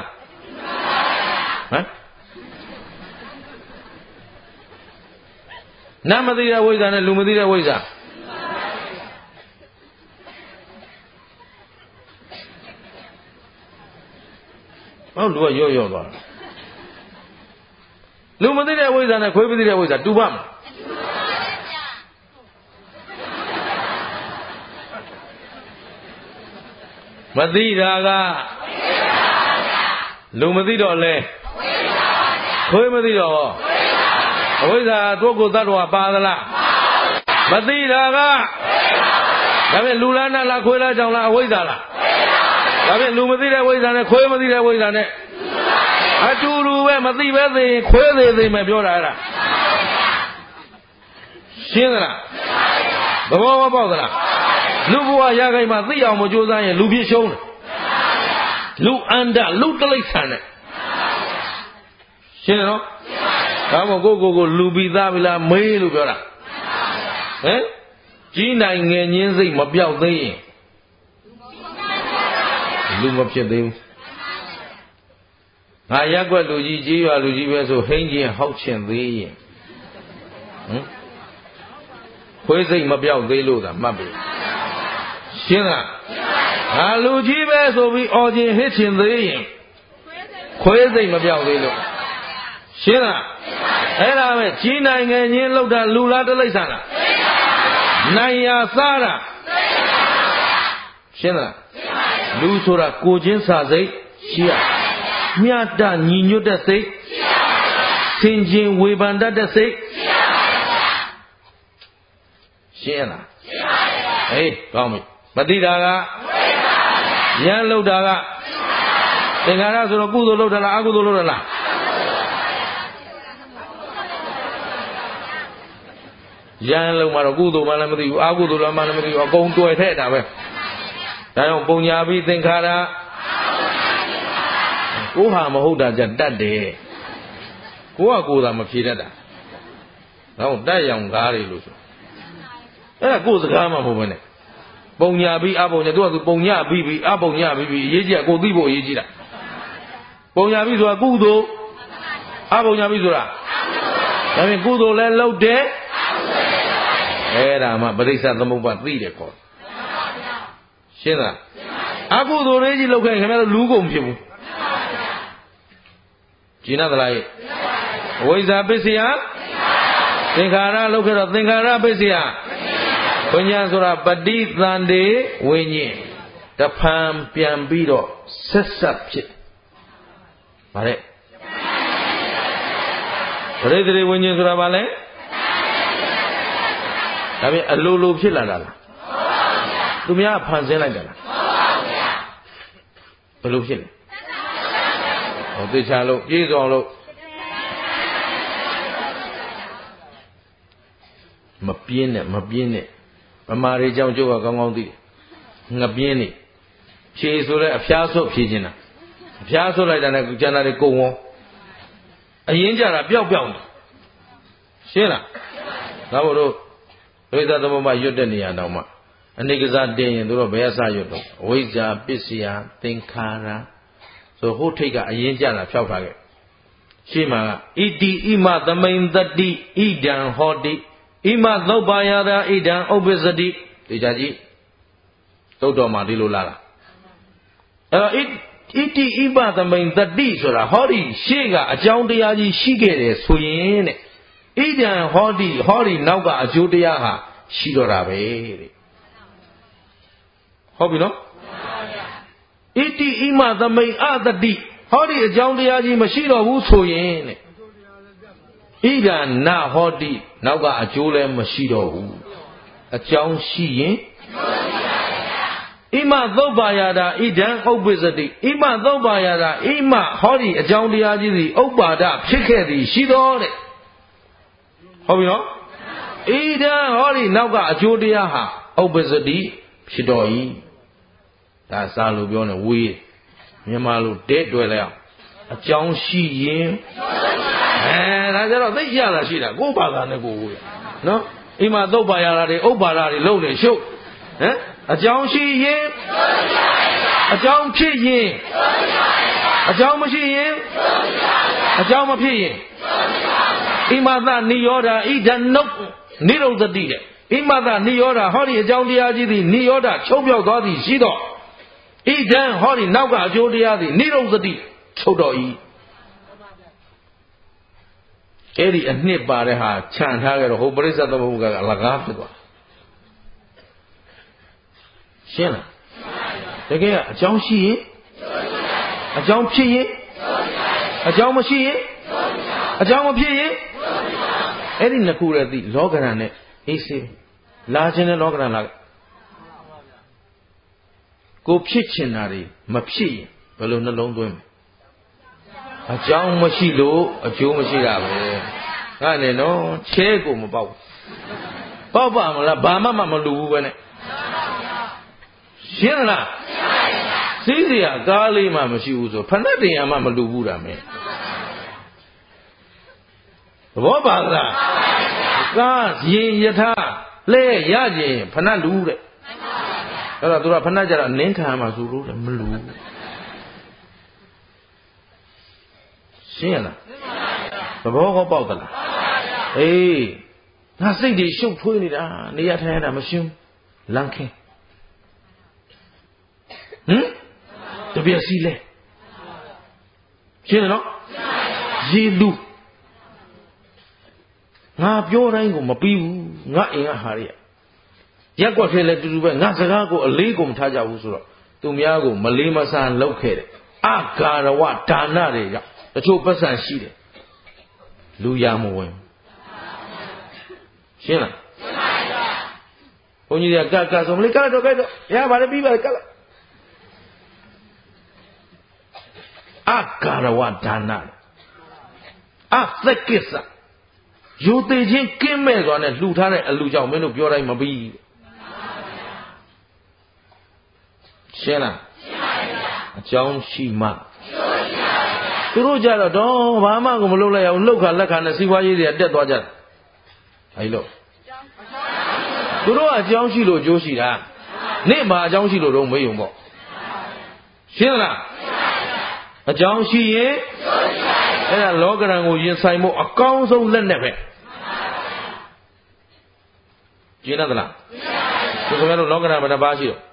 Namadira ways and a Lumadira ways are. Oh, do a yo bar. Lumadira ways and a Quimidira ways are. Dubam. Madira Lumadido le Quimadido Oisa Togo Tadwa Padala Madira I mean Lulana La Quilla Jala Oisala I mean Lumadira ways and a Quimadido ways and it I do Madiba the Quille the Mabiora Shina The Mama Bodra Lubua Yaga Madia Mojosa and Lubi shown. Lu anda, look the lake sana. Shino? Come go Lubi Davila May Lubera. Eh? Gina in Yenzi Mabiao Day. Lumapia. Ayagua Luigi, Luigi, so Hengi and Houchin the. Where's the Mabiao Day Luda, Mabi? Shina. Alujibe so we origin hitching the Quazy Mabiao de Lu. Shina. Era China and Yen Loda Lula de Lisana. Naya Sara. Shina. Lusura Kujin Saze. Shia. Miata Nino de Se. Sinjin Wibanda de Se. Shina. Hey, call me. Madira Yan Lodaga Engara Kudo Loda Agudo Loda ရန်လုံးမှာတော့ကုသိုလ်မှလည်းမသိဘူးအကုသိုလ်မှလည်းမသိဘူးအကုန်တွေ့ထဲ့တာပဲဒါကြောင့်ပုံညာပြီးသင်္ခါရကိုဟာမဟုတ်တာကြတတ်တယ်ကိုကကိုယ်သာမဖြေတတ်တာတော့တတ်ရောင်ကားတွေလို့ဆိုအဲ့ဒါကိုယ်စကားမှမဟုတ်ဘဲနဲ့ပုံညာပြီးအပုံညာသူကသူပုံညာပြီးအပုံညာပြီးအရေးကြီးကိုသိဖို့အရေးကြီးတာပုံညာပြီးဆိုတာကုသိုလ်အပုံညာပြီးဆိုတာဒါပြင်ကုသိုလ်လည်းလုပ်တယ်အဲ့ဒါမှပရိစ္ဆေသမုပ္ပါသိတယ်ခေါ်ရှင်းလားအကုသိုလ်လေးကြီးလုပ်ခဲ့ရင်ခင်ဗျားတို့လူကုန်ဖြစ်ဘူးကျင်နာသလားရဲ့အဝိဇ္ဇာပစ္စယသင်္ခါရလုပ်ခဲ့တော့သင်္ခါရပစ္စယဝိညာဉ်ဆိုတာပฏิသန္ဓေဝိညာဉ်တဖန်ပြန်ပြီးတော့ဆက်ဆက်ဖြစ်ဗါတဲ့ပရိသေဝိညာဉ်ဆိုတာဘာလဲဒါပြင်အလိုလိုဖြစ်လာတာလားသူများဖန်ဆင်းလိုက်တာလားဘယ်လိုဖြစ်လဲဟောသိချာလို့ပြေးဆောင်လို့မပြင်းနဲ့ဗမာတွေကြောင့်ကျုပ်ကကောင်းကောင်းသိတယ်ငပြင်းနေဖြေဆိုလဲအဖျားဆုပ်ဖြေခြင်းတာအဖျားဆုပ်လိုက်တာနဲ့ကျန်တာတွေကုန်ဝေါအရင်ကြတာပျောက်နေရှင်းလားဒါမို့လို့ဒိဋ္ဌသမုပ္ပါရွတ်တဲ့နေရာတောင်မှအနေကစားတင်ရင်တို့တော့ဘယ်အစရွတ်တော့အဝိဇ္ဇာပစ္စယသင်္ခါရဆိုဟိုထိတ်ကအရင်ကြတာဖြောက်ထားခဲ့ရှင်းမှာဣတိဣမသမိန်တတိဣဒံဟောတိဣမသုပ္ပါယတာဣဒံဥပ္ပစ္စတိဒီကြကြည့်သုတ်တော်မှာဒီလိုလာတာအဲ့တော့ဣတိဣမသမိန်တတိဆိုတာဟောဒီရှေ့ကအကြောင်းတရားကြီးရှိခဲ့တယ်ဆိုရင်တဲ့ဣဒံဟောဒီနောက်ကအကျိုးတရားဟာရှိတော့တာပဲတဲ့ဟုတ်ပြီနော်ဣတိဣမသမိန်အတတိဟောဒီအကြောင်းတရားကြီးမရှိတော့ဘူးဆိုရင်တဲ့ဣဒံနာဟောတိနောက်ကအကျိုးလည်းမရှိတော့ဘူးအကြောင်းရှိရင်ဣမသုပ္ပါယတာဣဒံဥပ္ပစ္စတိဣမသုပ္ပါယတာဣမဟောဒီအကြောင်းတရားကြီးသည်ဥပ္ပါဒဖြစ်ခဲ့သည်ရှိတော်တဲ့ဟုတ်ပြီနော်ဣဒံဟောဒီနောက်ကအကျိုးတရားဟာဥပ္ပစ္စတိဖြစ်တော်၏ဒါစာလို့ပြောနေဝေးမြန်မာလိုတဲတွယ်လိုက်အောင်အကြောင်းရှိရင်ဒါကြတော့သိရတာရှိတာကိုယ့်ဘာသာနဲ့ကိုယ်ဝေးနော်အိမ်မှာသုတ်ပါရတာတွေဥပ္ပါဒတွေလုံးနေရှုပ်ဟမ်အကြောင်းရှိရင်အကြောင်းဖြစ်ရင်အကြောင်းမရှိရင်အကြောင်းမဖြစ်ရင်ဣမသနိရောဓဣဒနုတ်နိရုဒ္ဓတိတဲ့ဣမသနိရောဓဟောဒီအကြောင်းတရားကြီးသည်နိရောဓချုပ်ပြောက်သွားသည်ရှိတော့ဣဒံဟောဒီနောက်ကအကျိုးတရားသည်နိရုဒ္ဓတိချုပ်တော်၏အဲ့ဒီအနှစ်ပါတဲ့ဟာခြံထားကြတော့ဟိုပရိစ္ဆေသမုပ္ပါကအလကားဖြစ်သွားရှင်းလားတကယ်ကအကြောင်းရှိရင်အကြောင်းဖြစ်ရင်အကြောင်းမရှိရင်အကြောင်းမဖြစ်ရင်အဲ့ဒီနှစ်ခုတည်းသိလောကရန်နဲ့အေးစေးလာခြင်းနဲ့လောကရန်လာကိုဖြစ်ချင်တာတွေမဖြစ်ရင်ဘယ်လိုနှလုံးသွင်းမလဲအကြောင်းမရှိလို့အကျိုးမရှိတာပဲငါနဲ့နော်ချဲကိုမပေါက်ပေါက်ပါမလားဘာမှမလူဘူးပဲနဲ့ရှင်းလားစီးစရာကားလေးမှမရှိဘူးဆိုဖဏတ်တင်ရမှမလူဘူးတာမဲသဘောပါလားကားရင်ယထာလဲရခြင်းဖဏတ်လူတဲ့အဲ့တော့သူကဖဏတ်ကြတော့နင်းခံမှဆိုလို့မလူရှင်းလားသဘောကောပေါက်သလားအေးငါစိတ်တွေရှုပ်ထွေးနေတာနေရထိုင်ရတာမရှင်းလန့်ခင်းတပြက်စီလဲရှင်းနော်ရေလူငါပြောတိုင်းကိုမပြီးဘူးငါအိမ်ကဟာရရက်ကွက်ထဲလဲတူတူပဲငါစကားကိုအလေးကိုမထားကြဘူးဆိုတော့သူများကိုမလေးမစားလောက်ခဲ့တယ်အဂါရဝဒါနတွေကြောင့်တချို့ပတ်စံရှိတယ်လူရမဝင်ရှင်းလားဘုန်းကြီးကကဆိုမလေးကတ်တော့ရပါလေပြီးပါကတ်လိုက်အဂါရဝဒါနအသက္ကိစ္စယူသေးချင်းကင်းမဲ့စွာနဲ့လှူထားတဲ့အလူကြောင့်မင်းတို့ပြောတိုင်းမပြီးရှင်းလားရှင်းပါဗျာအကြောင်းရှိမှသူတို့ကြတော့ဘာမှကိုမလုပ်လိုက်အောင်လှုပ်ခါလက်ခါနဲ့စီးပွားရေးတွေတက်သွားကြတယ်အဲဒီလို့သူတို့ကအကြောင်းရှိလို့အကျိုးရှိတာနေ့မှာအကြောင်းရှိလို့တော့မေးုံပေါ့ရှင်းလားအကြောင်းရှိရင်အဲ့ဒါလောကရန်ကိုရင်ဆိုင်ဖို့အကောင်းဆုံးလက်နဲ့ပဲရှင်းသလားဒီခင်ဗျားတို့လောကရန်ဘယ်နှပါးရှိတော့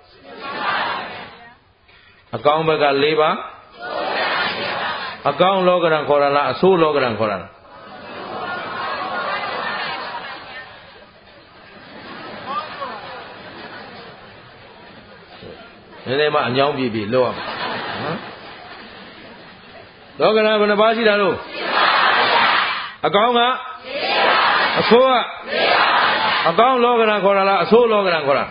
အကောင်းဘက်က၄ပါးအကောင်းလောကရန်ခေါ်ရလားအဆိုးလောကရန်ခေါ်ရလားနည်းနည်းမှအညောင်းပြပြလောက်အောင်နော်လောကရန်ဘယ်နှပါးရှိတာလို့အကောင်းကအဆိုးကအကောင်းလောကရန်ခေါ်ရလားအဆိုးလောကရန်ခေါ်ရ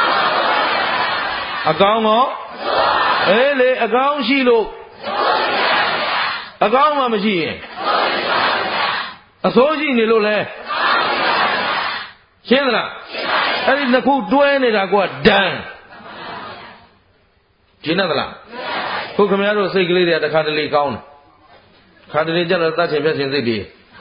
အကောင်းရောအေးလေအကောင်းရှိလို့အကောင်းမှမရှိရင်အဆိုးရှိနေလို့လဲရှင်းသလားအဲ့ဒီနှစ်ခုတွဲနေတာကဒံရှင်းသလားခုခင်ဗျားတို့စိတ်ကလေးတွေကတစ်ခါတလေကောင်းတယ်ခါတလေကျတော့တတ်ချင်ပြတ်ချင်စိတ်တွေ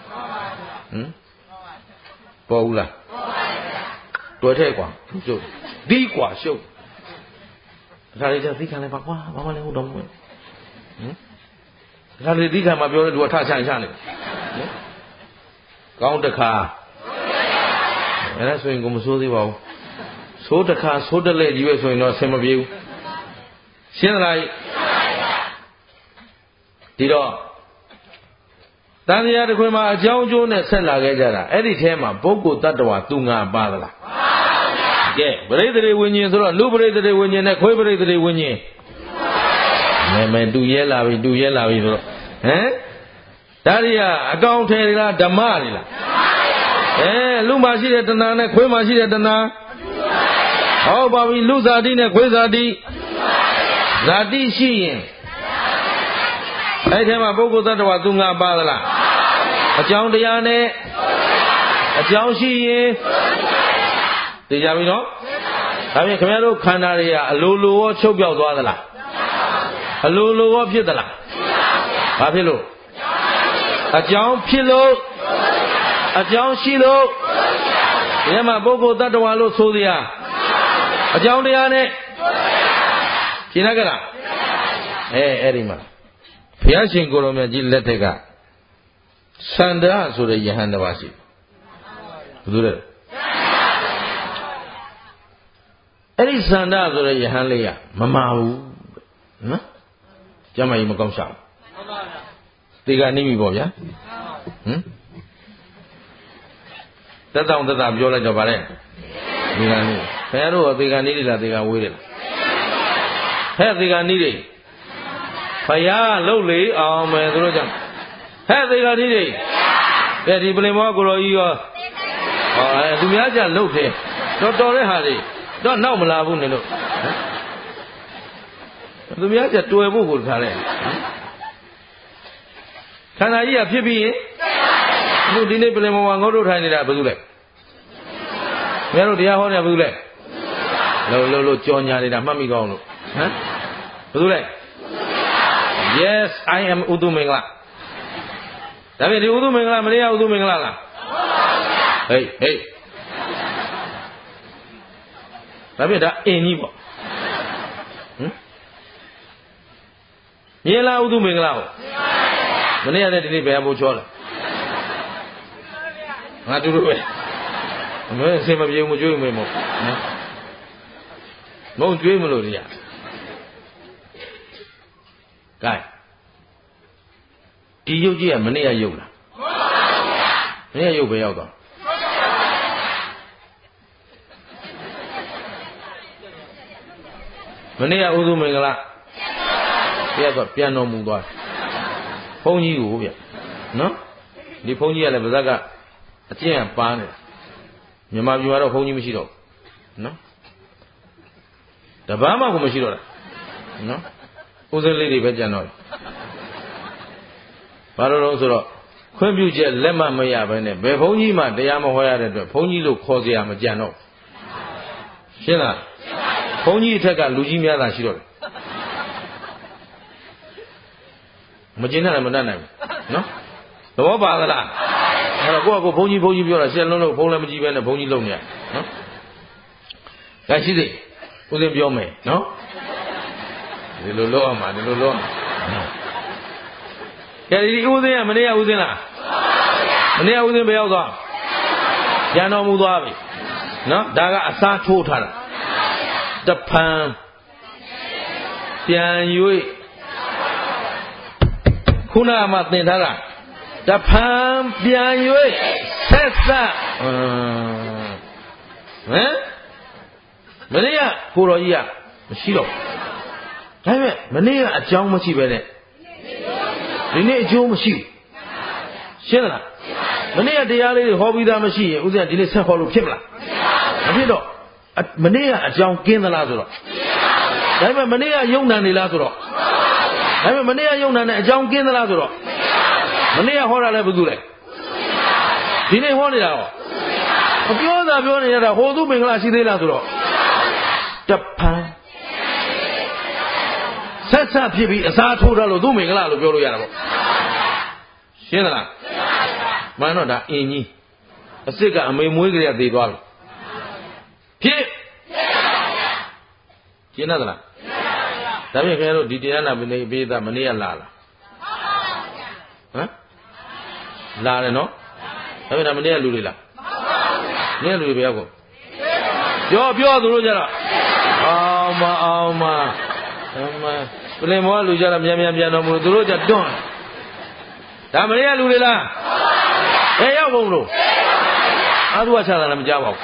ပေါ်ဘူးလားတွဲထဲကွာရှုပ်ဒီကွာရှုပ်ခါလေးကျသိခံလိုက်ပါကွာဘာမှလည်းဟုတ်တော့မဟုတ်ခါလေးသိခံမှာပြောတဲ့သူကထချချနေကောင်းတခါအဲ့ဒါဆိုရင်ကိုမစိုးသေးပါဘူးဆိုးတခါဆိုးတလဲကြီးပဲဆိုရင်တော့ဆင်မပြေဘူးရှင်းသလားဒီတော့တန်တရားတစ်ခွင်မှာအကြောင်းကျိုးနဲ့ဆက်လာခဲ့ကြတာအဲ့ဒီထဲမှာပုဂ္ဂိုလ်တ attva သူငါပါသလားကဲပရိသေတွေဝိညာဉ်ဆိုတော့လူပရိသေတွေဝိညာဉ်နဲ့ခွေးပရိသေတွေဝိညာဉ်မဲတူရဲလာပြီဆိုတော့ဒါတွေကအကောင်းထဲလားဓမ္မတွေလားလူမှာရှိတဲ့တဏှာနဲ့ခွေးမှာရှိတဲ့တဏှာဟုတ်ပါပြီလူဇာတိနဲ့ခွေးဇာတိဇာတိရှိရင်အဲ့ထဲမှာပုဂ္ဂိုလ်တ attva သူငါပါသလားအကြောင်းတရားနဲ့အကြောင်းရှိရင်သိကြပြီနော်ဒါဖြင့်ခင်ဗျားတို့ခန္ဓာတွေကအလိုလိုရောချုပ်ပြောက်သွားသလားအလိုလိုရောဖြစ်သလားဘာဖြစ်လို့အကြောင်းဖြစ်လို့အကြောင်းရှိလို့ဒီမှာပုဂ္ဂိုလ်တ attva လို့ဆိုသည်ဟာအကြောင်းတရားနဲ့ရှင်းရကြလားအဲ့ဒီမှာဘုရားရှင်ကိုရောမြတ်ကြီးလက်ထက်ကစန္ဒာဆိုတဲ့ယဟန်တစ်ပါးရှိဘယ်သူလဲအဲ့ဒီစန္ဒာဆိုတဲ့ယဟန်လေးကမမာဘူးနော်ကျမကြီးမကောင်းရှာဘူးတေကနေပြီပေါ့ဗျာတက်တောင်တက်တာပြောလိုက်တော့ဗါလဲတေကနေဘယ်တို့တေကနေလိလားတေကဝေးတယ်လားဟဲ့တေကနေလိဖယားလှုပ်လေအောင်မယ်သူတို့ကြောင့်ဟဲ့သေးကတိတွေကဲဒီပလင်မောကိုတော်ကြီးရောသူများကြလှုပ်တယ်တော်တဲ့ဟာတွေတော့နောက်မလာဘူးနေလို့သူများကြတွေ့ဖို့ကိုခါလဲခန္ဓာကြီးကဖြစ်ပြီးရင်အခုဒီနေ့ပလင်မောကငုတ်တို့ထိုင်နေတာဘယ်သူလဲမင်းတို့တရားဟောနေတာဘယ်သူလဲလို့ကြော်ညာနေတာမှတ်မိကောင်းလို့ဘယ်သူလဲYes, I am Udu Mingla. ဒါပေမဲ့ဒီဥဒုမင်္ဂလာမနေ့ကဥဒုမင်္ဂလာလားဟေးဒါပေမဲ့ဒါအင်းကြီးပေါ့မြင်လားဥဒုမင်္ဂလာဟုတ်မနေ့ကလည်းဒီနေ့ဘယ်အမိုးချောလဲငါတူတူပဲအမေအစင်မပြေဘူးမကြွေးမေးမို့မုံကြွေးမလို့ဒီကဲဒီရုပ်ကြီးကမနေ့ကရုပ်လားမနေ့ကရုပ်ပဲရောက်တော့မနေ့ကဥဒုမင်္ဂလာပြတ်တော့ပြန်တော်မူသွားဘုန်းကြီးကိုဗျနော်ဒီဘုန်းကြီးကလည်းဗဇက်ကအကျင့်ကပါနေတာမြန်မာပြည်မှာတော့ဘုန်းကြီးမရှိတော့နော်တပန်းမှကိုမရှိတော့တာနော်ဥစဉ်လေးတွေပဲကြံတော့ဘာလို့လဲဆိုတော့ခွင့်ပြုချက်လက်မှတ်မရဘဲနဲ့ဘယ်ဘုန်းကြီးမှတရားမဟောရတဲ့အတွက်ဘုန်းကြီးလို့ခေါ်เสียမကြံတော့ရှင်းလားဘုန်းကြီးအထက်ကလူကြီးများသာရှိတော့တယ်မကျင်နဲ့လည်းမတတ်နိုင်ဘူးနော်သဘောပါသလားအဲ့တော့ကိုယ့်ကဘုန်းကြီးပြောတာဆက်လုံးလို့ဘုန်းလည်းမကြည့်ပဲနဲ့ဘုန်းကြီးလုံနေရနော်ဒါရှိသေးဦးစင်းပြောမယ်နော်ဒီလိုလုပ်အောင်ပါဒီလိုလုပ်အောင်ကဲဒီဦးစင်းကမနေ့ကဦးစင်းလားမနေ့ကဦးစင်းဘယ်ရောက်သွားပြန်တော်မူသွားပြီနော်ဒါကအစားထိုးထားတာတဖန်ပြန်၍ခုနကမှသင်ထားတာတဖန်ပြန်၍ဆက်ဆက်ဟမ်မနေ့ကကိုတော်ကြီးကမရှိတော့ဒါပေမဲ့မနေ့ကအကြောင်းမရှိပဲနဲ့ဒီနေ့အကျိုးမရှိဘူးရှင်းလားမနေ့ကတရားလေးတွေဟောပြီးသားမရှိရင်ဦးဇင်းကဒီနေ့ဆက်ဟောလို့ဖြစ်မလားမဖြစ်တော့မနေ့ကအကြောင်းကင်းသလားဆိုတော့ဒါပေမဲ့မနေ့ကယုံနာနေလားဆိုတော့ဒါပေမဲ့မနေ့ကယုံနာနဲ့အကြောင်းကင်းသလားဆိုတော့မနေ့ကဟောတာလည်းဘယ်သူလဲဒီနေ့ဟောနေတာရောမပြောတာပြောနေရတာဟိုသူမင်္ဂလာရှိသေးလားဆိုတော့တဖန်ဆက်ဆက်ဖြစ်ပြီးအစားထိုးတော့လို့သူမင်္ဂလာလို့ပြောလို့ရတာပေါ့ရှင်းသလားမှန်တော့ဒါအင်းကြီးအစ်စ်ကအမေမွေးကလေးကသေသွားပြီဖြစ်ရှင်းသလားဒါဖြင့်ခင်ဗျားတို့ဒီတရားနာပိဋကမနေ့ကလာလားဟမ်လာတယ်နော်ဒါပေမဲ့မနေ့ကလူတွေလားမနေ့ကလူတွေဘယ်ရောက်ကုန်ပြောသူတို့ကြတော့အောင်မပလင်မောလူကြတော့မြန်ပြန်တော်မူသူတို့ကြတွန်းဒါမနေ့ကလူတွေလားဘယ်ရောက်ကုန်လို့အာသူကချတာလည်းမကြောက်ပါဘူး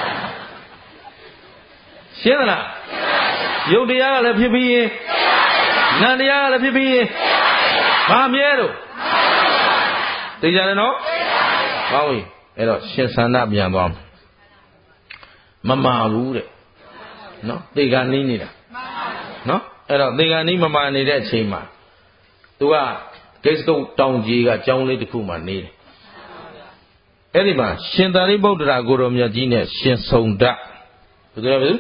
ရှင်းသလားယုတ်တရားကလည်းဖြစ်ပြီးရင်နန္တရားကလည်းဖြစ်ပြီးရင်ဘာမြဲတော့သိကြတယ်နော်ကောင်းပြီအဲ့တော့ရှင်သန္တာပြန်သွားမမာဘူးတဲ့နော်သေကနီးနေတာနော်အဲ့တော့သေကနီးမမာနေတဲ့အချိန်မှာသူကဂိတ်ကုတ်တောင်ကြီးကကျောင်းလေးတစ်ခုမှနေတယ်အဲ့ဒီမှာရှင်သာရိပုတ္တရာကိုတော်မြတ်ကြီးနဲ့ရှင်စုံဒဘယ်သူလဲဘယ်သူ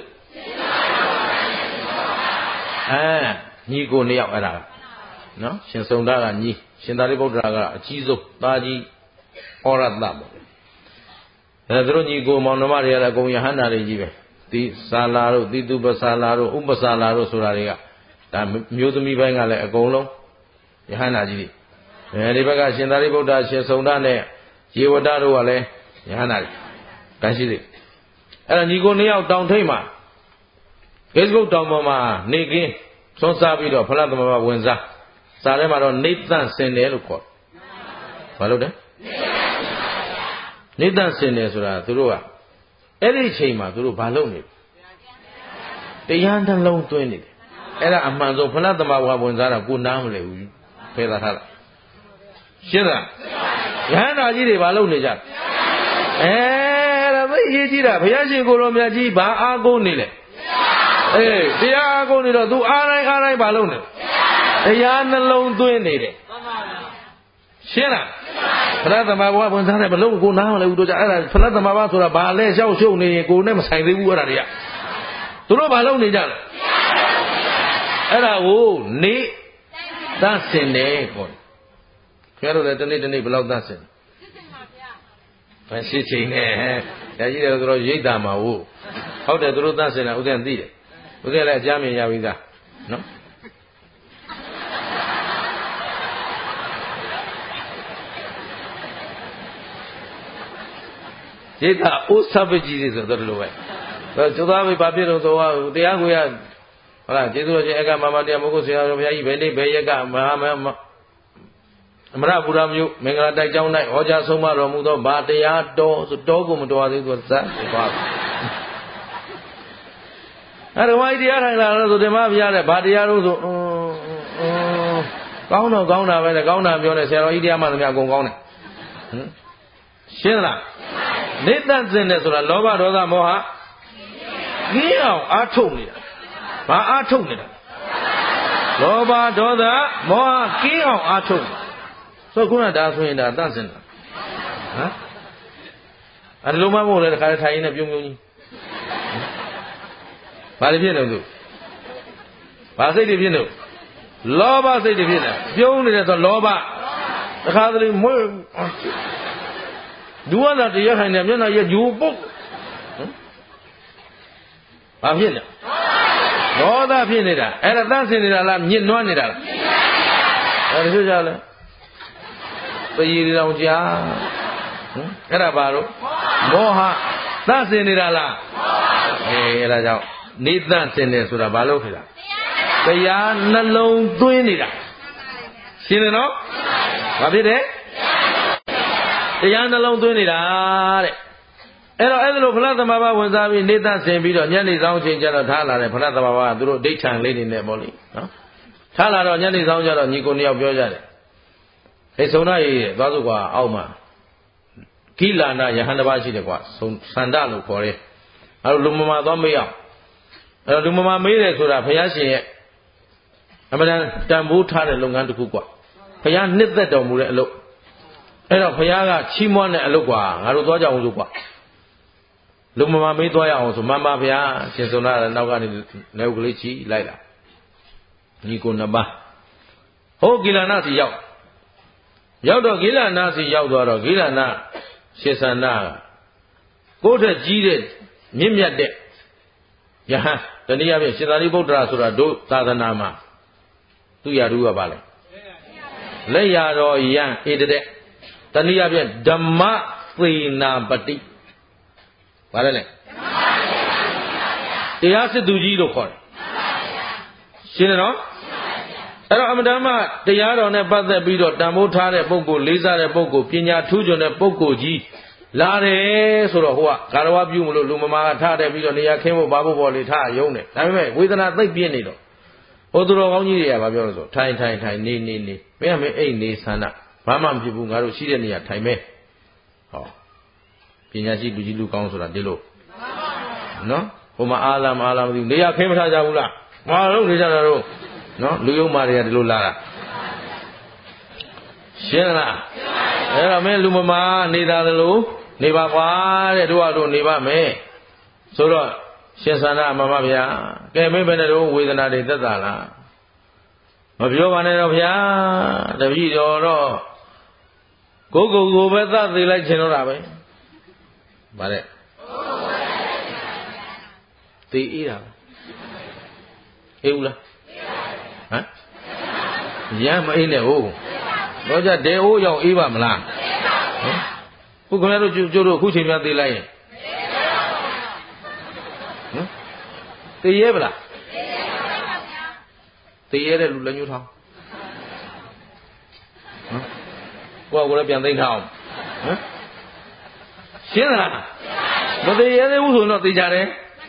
ညီကိုနှစ်ယောက်အဲ့ဒါနော်ရှင်စုံဒကညီရှင်သာရိပုတ္တရာကအကြီးဆုံးသားကြီးဩရတပေါ့အဲ့ဒါတို့ညီကိုမောင်နှမတွေကအကုန်ယဟန္တာတွေကြီးပဲဒီစာလာတို့တိတုပစာလာတို့ဥပစာလာတို့ဆိုတာတွေကဒါမျိုးသမီးပိုင်းကလည်းအကုန်လုံးယဟန္တာကြီးတွေဒီဘက်ကရှင်သာရိပုတ္တရာရှင်စုံဒနဲ့ရေဝတ္တတို့ကလည်းယဟန္တာတွေတန်းရှိသေးအဲ့ဒါညီကိုနှစ်ယောက်တောင်ထိပ်မှာဂိတ်ကုတ်တောင်ပေါ်မှာနေကင်းသွန်းစားပြီးတော့ဖလားသမဘာဝင်စားစာထဲမှာတော့နေတန့်စင်တယ်လို့ခေါ်ဘာလို့လဲနေတန့်စင်တယ်ဆိုတာသူတို့ကအဲ့ဒီအချိန်မှာသူတို့ဘာလုပ်နေတရားနှလုံးသွင်းနေတယ်အဲ့ဒါအမှန်ဆုံးဖလားသမဘာဝင်စားတာကိုနားမလဲဘူးဖယ်ထားလားရှင်းလားယဟန္တာကြီးတွေဘာလုပ်နေကြအဲ့ဒါသိရေးကြည့်တာဘုရားရှင်ကိုယ်တော်မြတ်ကြီးဘာအားကိုးနေလဲတရားအားကိုးနေတော့သူအားတိုင်းဘာလုပ်နေတရားနှလုံးသွင်းနေတယ်ရှင်းလားဖလားသမဘာဝင်စားတယ်ဘလုံးကိုနားမလဲဘူးတို့ကြအဲ့ဒါဖလားသမဘာဆိုတာဘာလဲရှောက်ရှုပ်နေရင်ကိုယ်နဲ့မဆိုင်သေးဘူးအဲ့ဒါတွေကသူတို့ဘာလုပ်နေကြလဲအဲ့ဒါကိုနေသတ်စင်တယ်ခေါ်တယ်ခင်ဗျားတို့လည်းတနေ့ဘယ်လောက်သတ်စင်ဘယ်ရှိချိန်နဲ့ဒါကြီးတယ်ဆိုတော့ရိတ်တာမှာဟုတ်တယ်သူတို့သတ်စင်တာဥစဉ်သိတယ်ဥစဉ်လည်းအကြမ်းမြင်ရပြီးသားနော်ရိတ်တာဥစ္စာပကြီးတွေဆိုတော့လိုပဲကျိုးသားပဲဘာဖြစ်လို့ဆိုတော့တရားကိုရဟုတ်လားကျေးဇူးတော်ရှင်အကမမတရားမဟုတ်ဆရာတော်ဘုရားကြီးဘယ်နေ့ဘယ်ရက်ကမဟာအမရပူရမြို့မင်္ဂလာတိုက်ကျောင်း၌ဟောကြားဆုံးမတော်မူသောဗာတရားတော်ဆိုတော်ကိုမတော်သေးဘူးဇတ်သွားအဲ့ဒါဝိုင်းတရားထိုင်လာတော့ဆိုဓမ္မဘုရားတဲ့ဗာတရားတော်ဆိုကောင်းတော့ကောင်းတာပဲလေကောင်းတာပြောနေဆရာတော်ကြီးတရားမှသမျှအကုန်ကောင်းတယ်ရှင်းလားနေတတ်စင်တယ်ဆိုတာလောဘဒေါသမောဟကြီးအောင်အားထုတ်နေတာဘာအားထုတ်နေတာလောဘဒေါသမောဟကြီးအောင်အားထုတ်ဆိုခုနဒါဆိုရင်ဒါတန့်စင်တာဟမ်အဲ့လိုမှမဟုတ်လေတခါထိုင်နေပြုံးပြုံးကြီးဘာတွေဖြစ်နေလို့ဘာစိတ်တွေဖြစ်နေလို့လောဘစိတ်တွေဖြစ်နေပြုံးနေတယ်ဆိုလောဘတခါတလေမွေးဒူဝါလာတရားခိုင်နေမျက်နှာရဂျူပုတ်ဘာဖြစ်လဲဒေါသဖြစ်နေတာအဲ့ဒါတန့်စင်နေတာလားညစ်နွမ်းနေတာလားအဲ့ဒါဖြစ်ကြလဲပရီတောင်ကြာအဲ့ဒါဘာလို့မောဟတန့်စင်နေတာလားအဲ့ဒါကြောင့်နေတန့်စင်တယ်ဆိုတာဘာလို့ဖြစ်တာတရားနှလုံးသွင်းနေတာရှင်းတယ်နော်ဘာဖြစ်တယ်တရားနှလုံးသွင်းနေတာတဲ့အဲ့တော့အဲ့ဒါလိုဖလားသမဘာဝင်စားပြီးနေတန့်စင်ပြီးတော့ညနေဆောင်ချိန်ကျတော့ထားလာတယ်ဖလားသမဘာကသူတို့ဒိဋ္ဌံလေးတွေနဲ့ပေါ့လေနော်ထားလာတော့ညနေဆောင်ကျတော့ညီကိုနှစ်ယောက်ပြောကြတယ်ဟဲ့ဆုံးသားကြီးသွားစုကွာအောက်မှာကိလန္ဒယဟန်တစ်ပါးရှိတယ်ကွာစန္ဒလို့ခေါ်တယ်အဲ့လိုလူမမာသွားမေးအောင်အဲ့တော့လူမမာမေးတယ်ဆိုတာဘုရားရှင်ရဲ့အမှန်တန်ဖိုးထားတဲ့လုပ်ငန်းတစ်ခုကွာဘုရားနှစ်သက်တော်မူတဲ့အလုပ်အဲ့တော့ဘုရားကချီးမွမ်းတဲ့အလုပ်ကွာငါတို့သွားကြအောင်ဆိုကွာလူမမာမေးသွားရအောင်ဆိုမှန်ပါဗျာရှင်ဆုံးသားလည်းနောက်ကနေနေုပ်ကလေးချီလိုက်လာညီကိုနှစ်ပါးဟိုကိလန္ဒစီရောက်တော့ကိလန္ဒစီရောက်သွားတော့ကိလန္ဒရှင်စန္ဒကိုယ့်ထက်ကြီးတဲ့မြင့်မြတ်တဲ့ယဟန်တနည်းအားဖြင့်ရှင်သာရိပုတ္တရာဆိုတာတို့သာသနာမှာသူရတူကပါလေလက်ရတော်ယံဧတတဲ့တနည်းအားဖြင့်ဓမ္မသေနာပတိဘာလဲတရားစစ်သူကြီးလို့ခေါ်တယ်ရှင်းတယ်နော်အဲ့တော့အမတန်မှတရားတော်နဲ့ပတ်သက်ပြီးတော့တန်ဖိုးထားတဲ့ပုဂ္ဂိုလ်လေးစားတဲ့ပုဂ္ဂိုလ်ပညာထူးချွန်တဲ့ပုဂ္ဂိုလ်ကြီးလာတယ်ဆိုတော့ဟိုကကာရဝပြုမလို့လူမမာကထားတယ်ပြီးတော့နေရာခင်းဖို့ဘာဖို့ပေါ်လေထားရုံးတယ်ဒါပေမဲ့ဝေဒနာသိပ်ပြင်းနေတော့ဟိုသူတော်ကောင်းကြီးတွေကဘာပြောလို့ဆိုထိုင်နေမင်းအိတ်နေဆန္ဒဘာမှမဖြစ်ဘူးငါတို့ရှိတဲ့နေရာထိုင်မဲဟောပညာရှိလူကြီးလူကောင်းဆိုတာဒီလိုနော်ဟိုမှာအာလာမသိဘူးနေရာခင်းမထားကြဘူးလားငါတို့နေကြတာတော့နော်လူယုံမာတွေကဒီလိုလာတာရှင်းလားအဲ့တော့မင်းလူမမာနေတာလို့နေပါကွာတဲ့တို့နေပါမယ်ဆိုတော့ရှင်သန္တာမမဗျာကဲမင်းဘယ်နဲ့တော့ဝေဒနာတွေသက်သာလားမပြောပါနဲ့တော့ဗျာတပည့်တော်တော့ကိုပဲသတ်သေးလိုက်ချင်တော့တာပဲဗါတဲ့သိအေးတာအေးဘူးလားဟမ်ရမ်းမအေးနဲ့ဟုတ်တော့ကြဒေအိုးရောက်အေးပါမလားခုခင်ဗျားတို့ကျိုးတို့အခုချိန်များသေးလိုက်ရင်သိရဲဗလားသိရဲတဲ့လူလည်းညှိုးထောင်းကိုယ်လည်းပြန်သိမ်းထားအောင်ရှင်းလားမသိရဲသေးဘူးဆိုတော့သိကြတယ်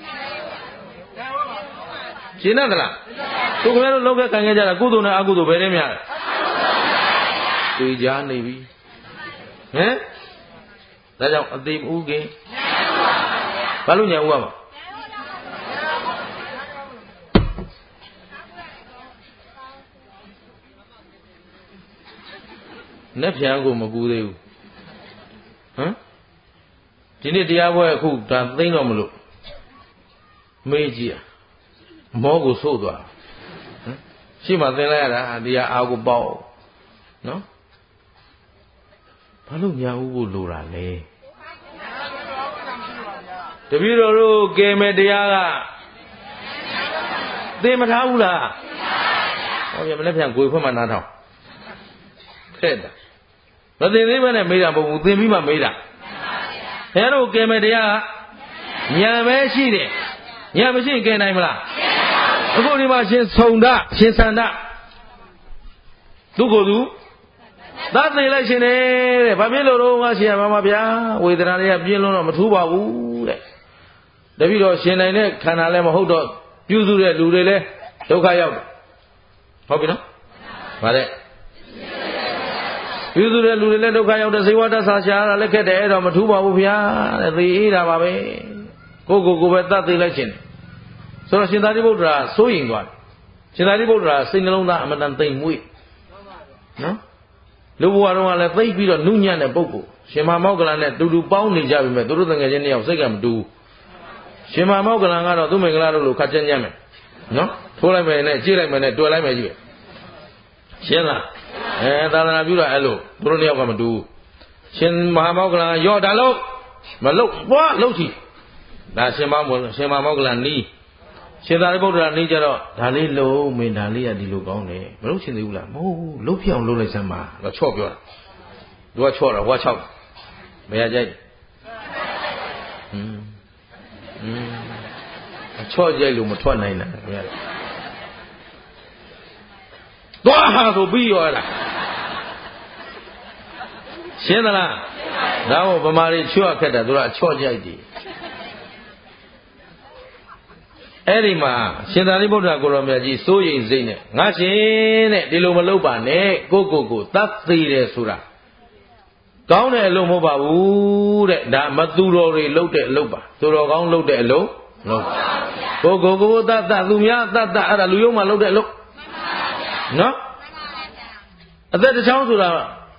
ရှင်းသလားသူခင်ဗျားတို့လောက်ခဲ့ခံခဲ့ကြတာကုသိုလ်နဲ့အကုသိုလ်ဘယ်တည်းများသိကြနေပြီဒါကြောင့်အသိဥခင်ဘာလို့ညာဥရမှာနဲ့ဖြံကိုမကူသေးဘူးဒီနေ့တရားပွဲအခုဒါသိမ့်တော့မလို့မေးကြည့်မောကိုဆို့သွားရှိမှသင်လိုက်ရတာတရားအာကိုပေါ့နော်ဘာလို့ညာဥဖို့လိုတာလဲတပည့်တော်တို့ကဲမဲ့တရားကသိမထားဘူးလားဟောပြမနေ့ပြန်ကိုယ်ဖွင့်မှနားထောင်ခဲ့တာမသိသေးဘဲနဲ့မေးတာမဟုတ်ဘူးသိပြီးမှမေးတာခင်ဗျားတို့ကဲမဲ့တရားကညာပဲရှိတယ်ညာမရှိကဲနိုင်မလားအခုဒီမှာရှင်ဆုံဒရှင်စန္ဒသူကိုယ်သူသတ်သိလိုက်ရှင်တဲ့ဘာဖြစ်လို့တော့ငါရှင်ရမှာမဗျာဝေဒနာတွေကပြင်းလုံးတော့မထူးပါဘူးတဲ့တပည့်တော်ရှင်နိုင်တဲ့ခန္ဓာလည်းမဟုတ်တော့ပြုစုတဲ့လူတွေလည်းဒုက္ခရောက်တယ်ဟုတ်ပြီနော်ဗါတဲ့ပြုစုတဲ့လူတွေလည်းဒုက္ခရောက်တဲ့စေဝတ္တဆာရှာတာလည်းခက်တယ်အဲ့တော့မထူးပါဘူးဗျာတဲ့သိအေးတာပါပဲကိုပဲသတ်သိလိုက်ရှင်ဆိုတော့ရှင်သာရိပုတ္တရာစိုးရင်သွားတယ်ရှင်သာရိပုတ္တရာစိတ်နှလုံးသားအမတန်သိမ်မွေ့နော်လူဘဝတော့ကလည်းသိပြီးတော့နုညံ့တဲ့ပုဂ္ဂိုလ်ရှင်မမောက္ကလနဲ့တူတူပေါင်းနေကြပြီမဲ့သူတို့တငယ်ချင်းနှစ်ယောက်စိတ်ကမတူရှင်မမောက္ကလကတော့သူ့မင်္ဂလာတို့လိုခတ်ချက်ညံ့မယ်နော်ထိုးလိုက်မယ်နဲ့ကြည့်လိုက်မယ်နဲ့တွေ့လိုက်မယ်ကြည့်ရှင်းလားသာသနာပြုတာအဲ့လိုသူတို့နှစ်ယောက်ကမတူရှင်မဟာမောက္ကလရော့ဒါလို့မလို့သွားလို့ချီဒါရှင်မမောက္ကလနီးရှင်သာရိပုတ္တရာနေကြတော့ဒါလေးလုံးမင်းဒါလေးကဒီလိုကောင်းတယ်မလို့ရှင်သေးဘူးလားမဟုတ်ဘူးလှုပ်ပြအောင်လှုပ်လိုက်စမ်းပါတော့ချော့ပြောတာသူကချော့တာဟွာ6မရကြိုက်ချော့ကြိုက်လို့မထွက်နိုင်တာမရသွားဟာဆိုပြီးရောလားရှင်းသလားဒါ့ဗမာတွေချော့ခက်တာသူကအချော့ကြိုက်တယ်အဲ့ဒီမှာရှင်သာရိပုတ္တရာကိုရောမြတ်ကြီးစိုးရိမ်စိတ်နဲ့ငါရှင်တဲ့ဒီလိုမလုပ်ပါနဲ့ကိုတတ်သေးတယ်ဆိုတာကောင်းတဲ့အလုပ်မဟုတ်ပါဘူးတဲ့ဒါမသူတော်တွေလုပ်တဲ့အလုပ်ပါသူတော်ကောင်းလုပ်တဲ့အလုပ်မလုပ်ပါကိုတတ်သူများတတ်အဲ့ဒါလူယုံမှလုပ်တဲ့အလုပ်နော်အသက်တစ်ချောင်းဆိုတာ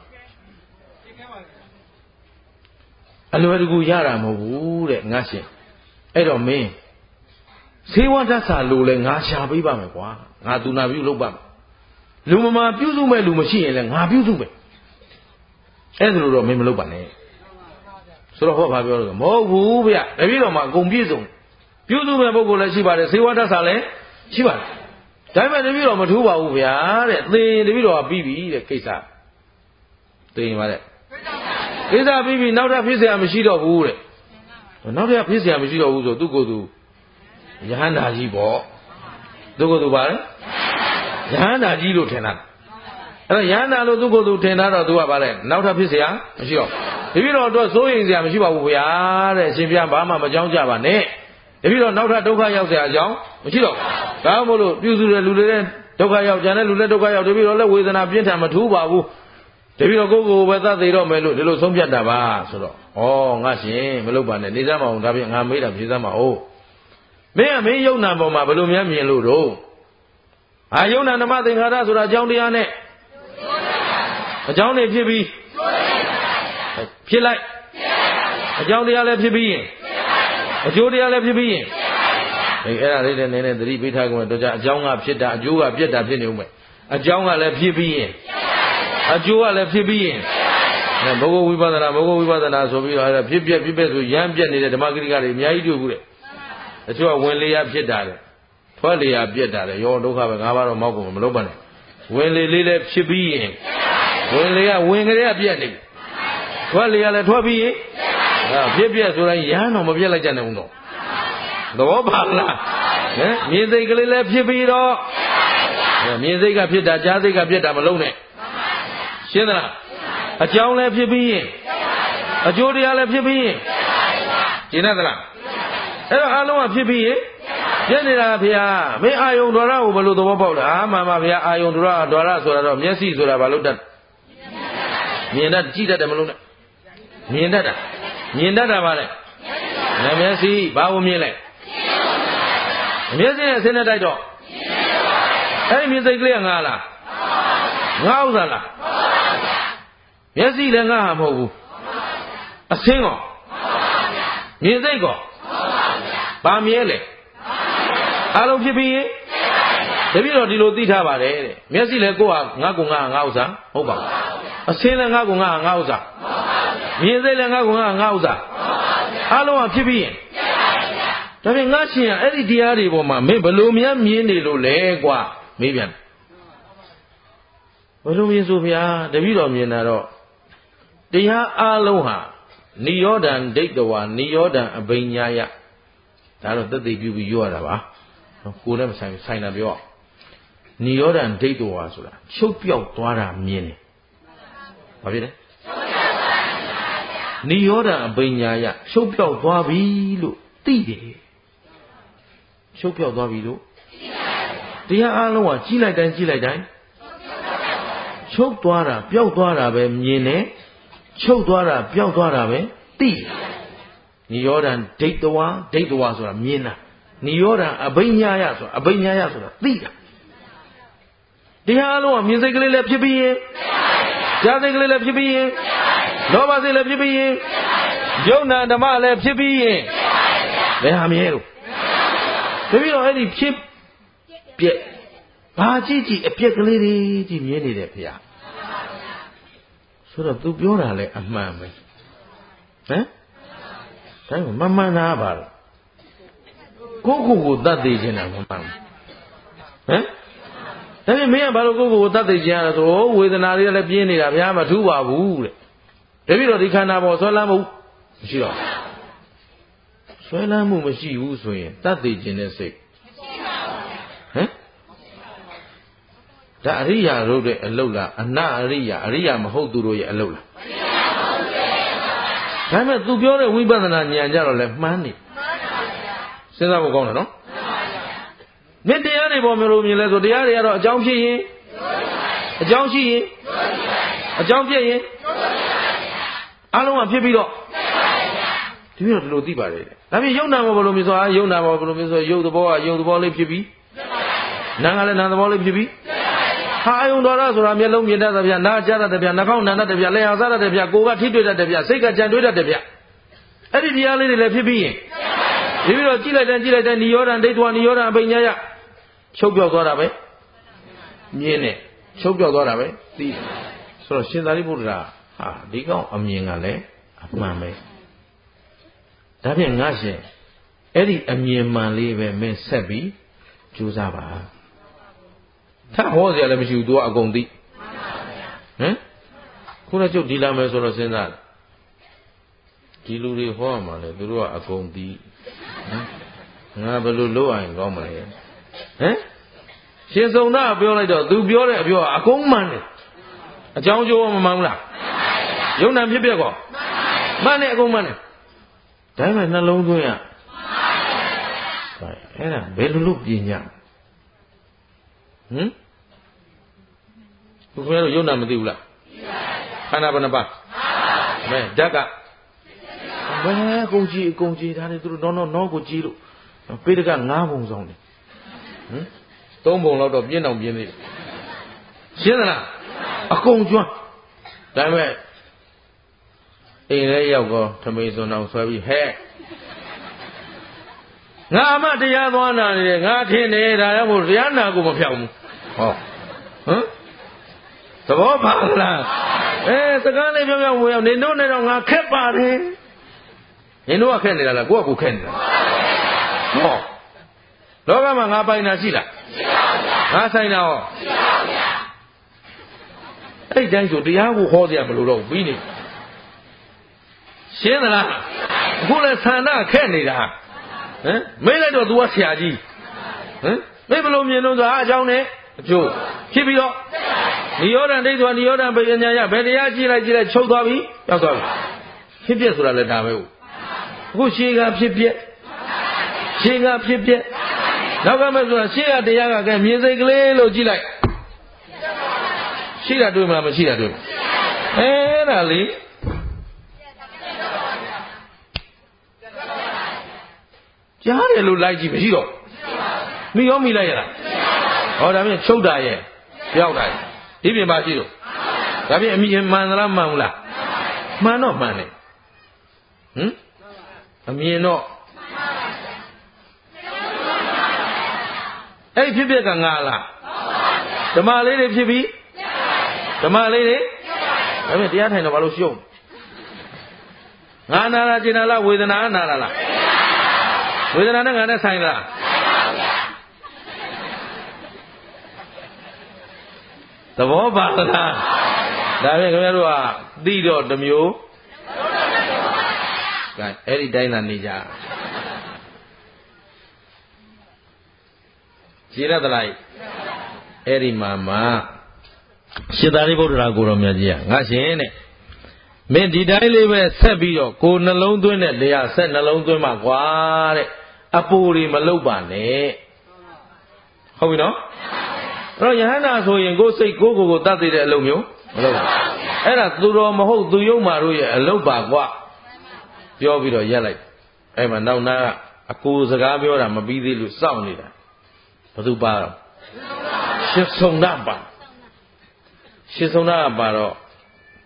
အလွယ်တကူရတာမဟုတ်ဘူးတဲ့ငါရှင်အဲ့တော့မင်းသေဝတ္တဆာလို့လဲငါရှာပေးပါမယ်ကွာငါသူနာပြုလုပ်ပါမယ်လူမမာပြုစုမဲ့လူမရှိရင်လဲငါပြုစုမယ်အဲ့ဒါလို့တော့မင်းမလုပ်ပါနဲ့ဆိုတော့ဟောဘာပြောလို့မဟုတ်ဘူးဗျတပည့်တော်မှာအကုန်ပြည့်စုံပြုစုမဲ့ပုဂ္ဂိုလ်လည်းရှိပါတယ်သေဝတ္တဆာလည်းရှိပါတယ်ဒါပေမဲ့တပည့်တော်မထူးပါဘူးဗျာတဲ့သင်တပည့်တော်ကပြီးပြီတဲ့ကိစ္စသိရင်ပါတဲ့ကိစ္စပြီးပြီနောက်ထပ်ဖြစ်เสียမရှိတော့ဘူးတဲ့နောက်ထပ်ဖြစ်เสียမရှိတော့ဘူးဆိုသူ့ကိုယ်သူယဟန္တာကြီးပေါ့သူကိုယ်သူပါလေယဟန္တာကြီးလို့ထင်တာအဲ့တော့ယဟန္တာလို့သူကိုယ်သူထင်တာတော့သူကပါလေနောက်ထပ်ဖြစ်เสียမရှိတော့တပည့်တော်အတွက်စိုးရင်เสียမရှိပါဘူးဗျာတဲ့အရှင်ဘုရားဘာမှမကြောက်ကြပါနဲ့တပည့်တော်နောက်ထပ်ဒုက္ခရောက်เสียအကြောင်းမရှိတော့ဒါမှမဟုတ်ပြုစုတဲ့လူတွေတဲ့ဒုက္ခရောက်ကြတဲ့လူတွေဒုက္ခရောက်တပည့်တော်လည်းဝေဒနာပြင်းထန်မထူးပါဘူးတပည့်တော်ကိုယ်ကိုပဲသတ်သေးတော့မယ်လို့ဒီလိုဆုံးဖြတ်တာပါဆိုတော့ဩငါရှင်မလုပ်ပါနဲ့နေစမ်းမအောင်ဒါဖြင့်ငါမေးတာဖြေစမ်းပါဦးမင်းယုံနာပေါ်မှာဘယ်လိုများမြင်လို့တော့ယုံနာဓမ္မသင်္ခါရဆိုတာအကြောင်းတရားနဲ့အကြောင်းတွေဖြစ်ပြီးဖြစ်လိုက်အကြောင်းတရားလည်းဖြစ်ပြီးရင်အကျိုးတရားလည်းဖြစ်ပြီးရင်အဲ့ဒါလေးနဲ့နည်းနည်းသတိပေးထားကြမယ်တော့အကြောင်းကဖြစ်တာအကျိုးကပြက်တာဖြစ်နေဦးမယ်အကြောင်းကလည်းဖြစ်ပြီးရင်အကျိုးကလည်းဖြစ်ပြီးရင်ဘဂဝဝိပဿနာဆိုပြီးတော့အဲ့ဒါဖြစ်ပြက်ဆိုရမ်းပြက်နေတဲ့ဓမ္မဂရိကတွေအများကြီးတွေ့ဘူးတဲ့တချို့ကဝင်လေရဖြစ်တာတယ်ထွက်လေရပြက်တာတယ်ရောဒုက္ခပဲငါးပါးတော့မောက်ကုန်မလုပ်ပါနဲ့ဝင်လေလေးလည်းဖြစ်ပြီးရင်ဝင်လေကဝင်ကြရပြက်နေပြီထွက်လေရလည်းထွက်ပြီးရင်ဖြစ်ပြက်ဆိုတိုင်းရမ်းတော့မပြက်လိုက်ကြနဲ့ဦးတော့သဘောပါလားမြင်စိတ်ကလေးလည်းဖြစ်ပြီးတော့မြင်စိတ်ကဖြစ်တာကြားစိတ်ကဖြစ်တာမလုံးနဲ့ရှင်းသလားအကြောင်းလည်းဖြစ်ပြီးရင်အကျိုးတရားလည်းဖြစ်ပြီးရင်ရှင်းသလားအဲ့တော့အလုံးကဖြစ်ပြီးရင်ပြည့်နေတာဖေဟာမင်းအာယုံဒွါရကိုဘယ်လိုသဘောပေါက်လဲမှန်ပါဗျာအာယုံဒွါရဆိုတာတော့မျက်စိဆိုတာဘာလို့တတ်မြင်တတ်ကြည့်တတ်တယ်မလို့နဲ့မြင်တတ်တာပါလေမျက်စိဘာကိုမြင်လဲမျက်စိနဲ့ဆင်းနေတိုက်တော့အဲ့ဒီမြင်စိတ်ကလေးကငါလားငါဥစ္စာလားမျက်စိလည်းငါဟာမဟုတ်ဘူးအဆင်းကောမြင်စိတ်ကောဘာမြဲလဲအလုံးဖြစ်ပြီးရင်တပည့်တော်ဒီလိုသိထားပါတယ်တဲ့မျက်စိလည်းကိုယ်ဟာငါဥစ္စာဟုတ်ပါဘူးအဆင်းလည်းငါဥစ္စာမြင်စိတ်လည်းငါဥစ္စာအလုံးကဖြစ်ပြီးရင်ဒါဖြင့်ငါရှင်ကအဲ့ဒီတရားတွေပေါ်မှာမင်းဘယ်လိုများမြင်နေလို့လဲကွာမေးပြန်ဘယ်လိုမြင်ဆိုဗျာတပည့်တော်မြင်တာတော့တရားအလုံးဟာနိရောဓံဒိဋ္ဌဝါနိရောဓံအဘိညာယဒါတော့သက်သေပြုပြီးရွရတာပါကိုယ်နဲ့မဆိုင်တာပြောနိရောဓံဒိဋ္ဌဝါဆိုတာချုပ်ပြောက်သွားတာမြင်တယ်ဘာဖြစ်လဲနိရောဓံအဘိညာယချုပ်ပြောက်သွားပြီလို့သိတယ်ချုပ်ပြောက်သွားပြီလို့တရားအလုံးကကြီးလိုက်တိုင်းချုပ်သွားတာပျောက်သွားတာပဲမြင်တယ်ချုပ်သွားတာပျောက်သွားတာပဲသိနိရောဓံဒိဋ္ဌဝါဆိုတာမြင်တာနိရောဓံအဘိညာယဆိုတာသိတာတရားအလုံးကမြင်စိတ်ကလေးလည်းဖြစ်ပြီးရင်ကြားစိတ်ကလေးလည်းဖြစ်ပြီးရင်လောဘစိတ်လည်းဖြစ်ပြီးရင်ယုံနာဓမ္မလည်းဖြစ်ပြီးရင်ဘယ်ဟာမြဲလို့တပည့်တော်အဲ့ဒီဖြစ်ပြက်ဘာကြည့်ကြည့်အပြက်ကလေးတွေကြည့်မြင်နေတယ်ဖေဆိုတော့သူပြောတာလဲအမှန်ပဲဟမ်ဒါမှမမှန်တာပါလို့ကိုတတ်သိခြင်းတာမမှန်ဘူးဟမ်ဒါပေမဲ့မင်းကဘာလို့ကိုတတ်သိခြင်းရလဲဆိုဝေဒနာတွေလည်းပြင်းနေတာဗျာမထူးပါဘူးတဲ့တပည့်တော်ဒီခန္ဓာပေါ်ဆွဲလန်းမှုမရှိတော့ဆွဲလန်းမှုမရှိဘူးဆိုရင်တတ်သိခြင်းတဲ့စိတ်ဟမ်ဒါအရိယာတို့ရဲ့အလုတ်လားအနအရိယာမဟုတ်သူတို့ရဲ့အလုတ်လားဒါပေမဲ့သူပြောတဲ့ဝိပဿနာဉာဏ်ကြတော့လဲမှန်းနေစဉ်းစားဖို့ကောင်းတယ်နော်မြင့်တရားတွေပေါ်မျိုးလို့မြင်လဲဆိုတရားတွေကတော့အကြောင်းဖြစ်ရင်အကြောင်းရှိရင်အကြောင်းဖြစ်ရင်အလုံးကဖြစ်ပြီးတော့ဒီလိုလိုသိပါလေဒါပြင်ယုံနာဘောဘယ်လိုမျိုးဆိုယုံနာဘောဘယ်လိုမျိုးဆိုယုတ်သဘောကယုတ်သဘောလေးဖြစ်ပြီးနာကလည်းနာသဘောလေးဖြစ်ပြီးဟာယုံတော်ရဆိုတာမျက်လုံးမြင်တတ်တဲ့ဗျာနားကြားတတ်တဲ့ဗျာနှာခေါင်းနာတတ်တဲ့ဗျာလက်ဟာစားတတ်တဲ့ဗျာကိုယ်ကထိတွေ့တတ်တဲ့ဗျာစိတ်ကကြံတွေးတတ်တဲ့ဗျာအဲ့ဒီတရားလေးတွေလည်းဖြစ်ပြီးရင်ဒီပြီးတော့ကြည့်လိုက်တဲ့နိရောဓဒိဋ္ဌဝနိရောဓအပိညာယချုပ်ပြောက်သွားတာပဲမြင်နေချုပ်ပြောက်သွားတာပဲသိဆိုတော့ရှင်သာရိပုတ္တရာဟာဒီကောင်အမြင်ကလည်းအမှန်ပဲဒါဖြင့်ငါရှင်အဲ့ဒီအမြင်မှန်လေးပဲမင်းဆက်ပြီးကြိုးစားပါထဟောစရာလည်းမရှိဘူး तू ကအကုန်သိဟမ်ခုနကကျုပ်ဒီလာမယ်ဆိုတော့စဉ်းစားဒီလူတွေဟောမှာလေသူတို့ကအကုန်သိငါဘယ်လိုလုပ်ရင်ကောင်းမလဲဟမ်ရှင်စုံသားပြောလိုက်တော့ तू ပြောတဲ့အပြောအကုန်မှန်တယ်အကြောင်းကျိုးမမှန်ဘူးလားယုံနာဖြစ်ပြက်ကောမှန်တယ်အကုန်မှန်တယ်ဒါမှနှလုံးသွင်းရအဲ့ဒါဘယ်လိုလုပ်ပြင်ညာဟမ်ဘုရားတို့ယုံနာမသိဘူးလားခန္ဓာဘယ်နှပါမဲဓာတ်ကဘယ်ကုန်ကြည့်ဒါတွေသူတို့နောကိုကြည့်လို့ပေတက9ပုံဆောင်တယ်ဟမ်3ပုံလောက်တော့ပြင်းအောင်ပြင်းသေးတယ်ရှင်းသလားအကုန်ကျွမ်းဒါပေမဲ့အိမ်လေးရောက်တော့ထမိန်စွန်အောင်ဆွဲပြီးဟဲ့ငါအမတရားသွားနာနေတယ်ငါထင်တယ်ဒါကြောင့်မို့တရားနာကိုမဖြောက်ဘူးဟောဟမ်သဘောပါလားစကားလေးပြောပြောဝင်အောင်နေတို့နဲ့တော့ငါခက်ပါတယ်နေတို့ကခက်နေတာလားကိုယ့်ကကိုခက်နေတာဟောလောကမှာငါပိုင်တာရှိလားမရှိပါဘူးငါဆိုင်တာဟောမရှိပါဘူးအဲ့တိုင်းဆိုတရားကိုဟောစရာမလိုတော့ပြီးနေရှင်းသလားအခုလဲဆန္ဒခက်နေတာဟမ်မေးလိုက်တော့ तू ကဆရာကြီးဟမ်မေးဘလို့မြင်လို့ဆိုအကြောင်းနဲ့အကျိုးဖြစ်ပြီးတော့နိရောဓဒိဋ္ဌိနိရောဓပညာယဘယ်တရားကြည့်လိုက်ချုပ်သွားပြီရောက်သွားပြီဖြစ်ပြဆိုတာလည်းဒါပဲဟုတ်အခုရှေးကဖြစ်ပြနောက်ကမဲ့ဆိုတာရှေးကတရားကမြင်စိတ်ကလေးလို့ကြည့်လိုက်ရှိတာတွေ့မလားမရှိတာတွေ့အဲ့ဒါလေကြားတယ်လို့လိုက်ကြည့်မရှိတော့မိရောမိလိုက်ရလားဟောဒါပြင်ချုပ်တာရဲ့ပြောက်တာရဲ့ဒီပြင်ပါရှိတော့ဒါပြင်အမြင်မှန်သလားမှန်ဘူးလားမှန်တော့မှန်တယ်ဟမ်အမြင်တော့အဲ့ဖြစ်ပြက်ကငါလားဓမ္မလေးတွေဖြစ်ပြီးဓမ္မလေးတွေဒါပြင်တရားထိုင်တော့ဘာလို့ရှုံးငါနာလားကျင်နာလားဝေဒနာနာလားဝေဒနာနဲ့ငါနဲ့ဆိုင်လားသဘောပါလားဒါဖြင့်ခင်ဗျားတို့ကသိတော့တစ်မျိုးကဲအဲ့ဒီတိုင်းလာနေကြကြည်ရသလားအဲ့ဒီမှာရှင်သာရိပုတ္တရာကိုတော်မြတ်ကြီးကငါရှင်တဲ့မင်းဒီတိုင်းလေးပဲဆက်ပြီးတော့ကိုနှလုံးသွင်းတဲ့တရားဆက်နှလုံးသွင်းမှာကွာတဲ့အပူတွေမလုတ်ပါနဲ့ဟုတ်ပြီနော်အဲ့တော့ယဟန္တာဆိုရင်ကိုယ်စိတ်ကိုတတ်သိတဲ့အလုပ်မျိုးမလုပ်ဘူးအဲ့ဒါသူတော်မဟုတ်သူယုံမာတို့ရဲ့အလုပ်ပါကွာပြောပြီးတော့ရက်လိုက်အဲ့မှာနောက်နာကအကူစကားပြောတာမပြီးသေးလို့စောင့်နေတာဘယ်သူပါတော့ရှစ်ဆုံနာပါရှစ်ဆုံနာပါတော့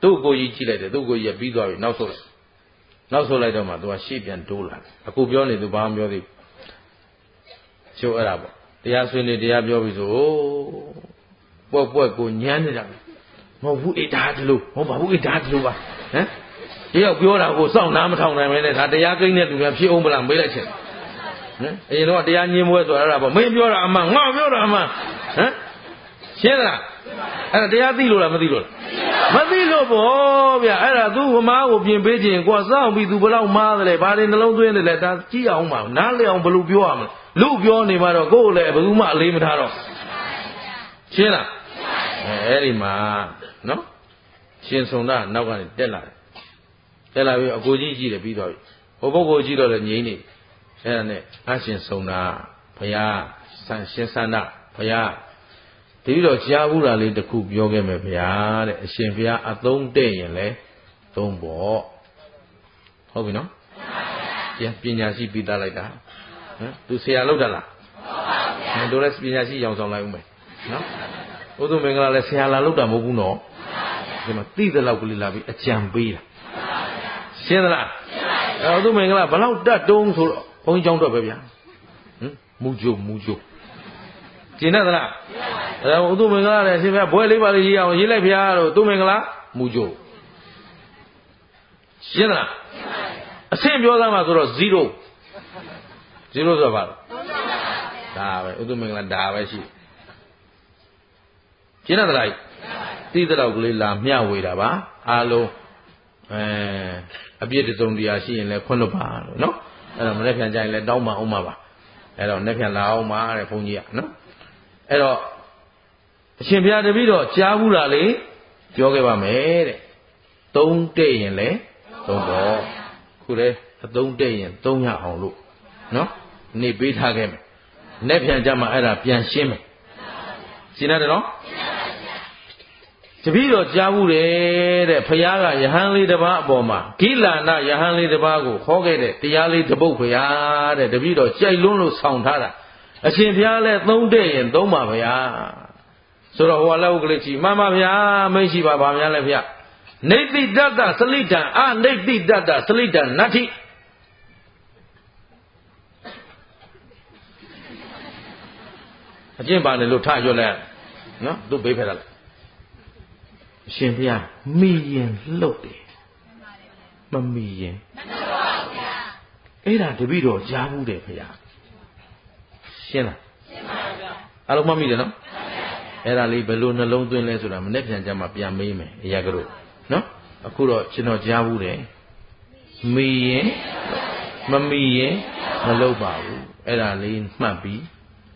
သူ့ကိုကြီးကြည့်လိုက်တယ်သူ့ကိုကြီးကပြီးသွားပြီနောက်ဆုတ်လိုက်တော့မှသူကရှေ့ပြန်တိုးလာတယ်အခုပြောနေသူဘာမှပြောသေးဘူးကျိုးအဲ့ဒါပေါ့တရားဆွေးနေတရားပြောပြီဆိုပွက်ကိုညမ်းနေတာမဟုတ်ဘူးအေးဒါတလို့မဟုတ်ပါဘူးအေးဒါတလို့ပါဟမ်တယောက်ပြောတာကိုစောင့်နားမထောင်နိုင်ပဲနဲ့ဒါတရားကိန်းတဲ့သူများဖြစ်အောင်မလားမေးလိုက်ချင်ဟမ်အရင်တော့တရားညင်းပွဲဆိုအဲ့ဒါပေါ့မင်းပြောတာအမှန်ငါပြောတာအမှန်ဟမ်ရှင်းလားအဲ့ဒါတရားသိလို့လားမသိလို့လားမသိလို့ပေါ့ဗျအဲ့ဒါသူ့ဝမားကိုပြင်ပေးခြင်းကိုစောင့်ပြီးသူဘလောက်မားတယ်လဲဘာတွေနှလုံးသွင်းတယ်လဲဒါကြည့်အောင်ပါနားလည်အောင်ဘယ်လိုပြောရမလဲလူပြောနေမှတော့ကိုယ်လည်းဘယ်သူမှအလေးမထားတော့ရှင်းလားအဲ့ဒီမှာနော်ရှင်စုံတာနောက်ကနေတက်လာပြီအကိုကြီးကြည့်တယ်ပြီးတော့ဟိုပုဂ္ဂိုလ်ကြည့်တော့လည်းငြိမ့်နေအဲ့ဒါနဲ့အရှင်စုံတာဘုရားရှင်စန္ဒဘုရားတတိတော့ကြားဘူးလားလေးတစ်ခုပြောခဲ့မယ်ဗျာတဲ့အရှင်ဘုရားအသုံးတဲ့ရင်လဲသုံးပေါ့ဟုတ်ပြီနော်ပြန်ပညာရှိပြီးသားလိုက်တာဟမ်သူဆရာလောက်တာလားဟုတ်ပါဗျာတို့လည်းပညာရှိရောင်ဆောင်လိုက်ဦးမယ်နော်ဥဒ္ဓမင်္ဂလာလည်းဆရာလာလောက်တာမဟုတ်ဘူးနော်ဒီမှာသိတဲ့လောက်ကလေးလာပြီးအကြံပေးတာရှင်းသလားဥဒ္ဓမင်္ဂလာဘလောက်တတ်တုံးဆိုတော့ဘုန်းကြီးကျောင်းတော့ပဲဗျာဟမ်မူကြိုကျင်တတ်သလားအဲဥဒ္ဓမင်္ဂလာလည်းအရှင်ဘုရားဘွဲလေးပါလေးရေးအောင်ရေးလိုက်ဗျာတော့ဥဒ္ဓမင်္ဂလာမူကြိုရှင်းသလားအဆင့်ပြောသားမှာဆိုတော့0ဆိုတာဘာလဲဒါပဲဥဒ္ဓမင်္ဂလာဒါပဲရှိကျင်းတတ်သလားသိတဲ့လောက်ကလေးလာမျှဝေတာပါအားလုံးအပြည့်တစုံတရားရှိရင်လည်းခွင့်လွတ်ပါလို့နော်အဲ့တော့မနေ့ပြန်ကြရင်လည်းတောင်းပါအောင်ပါအဲ့တော့နေ့ပြန်လာအောင်ပါတဲ့ဘုန်းကြီးကနော်အဲ့တော့အရှင်ဘုရားတပည့်တော်ကြားဘူးလားလေပြောခဲ့ပါမယ်တဲ့သုံးတဲ့ရင်လည်းသုံးတော့ခုလေအသုံးတဲ့ရင်သုံးရအောင်လို့နော်နေပေးထားခဲ့မယ်နေ့ပြန်ကြမှာအဲ့ဒါပြန်ရှင်းမယ်ရှင်းတယ်နော်တပည့်တော်ကြားဘူးတယ်တဲ့ဘုရားကယဟန်လေးတစ်ပါးအပေါ်မှာကိလန္ဒယဟန်လေးတစ်ပါးကိုခေါ်ခဲ့တဲ့တရားလေးတစ်ပုဒ်ဘုရားတဲ့တပည့်တော်ကြိုက်လွန်းလို့ဆောင်ထားတာအရှင်ဘုရားလည်းသုံးတဲ့ရင်သုံးပါဗျာဆိုတော့ဟိုကလည်းဥက္ကလေးကြီးမှန်ပါဗျာမရှိပါဗာများလဲဗျာနေတိတတ္တစလိတံအနေတိတတ္တစလိတံနတ္ထိအကျင့်ပါလေလို့ထရွတ်လဲနော်သူဘေးဖက်လာအရှင်ဘုရားမိရင်လှုပ်တယ်မမိရင်မလှုပ်ပါဘူးဗျာအဲ့ဒါတပည့်တော်ကြားဘူးတယ်ဘုရားရှင်းလားရှင်းပါဗျာအားလုံးမမိတယ်နော်အဲ့ဒါလေးဘယ်လိုနှလုံးသွင်းလဲဆိုတာမနေ့ပြန်ကြမှာပြန်မေးမယ်အရာကလို့နော်အခုတော့ကျွန်တော်ကြားဘူးတယ်မိရင်မမိရင်မလှုပ်ပါဘူးအဲ့ဒါလေးမှတ်ပြီး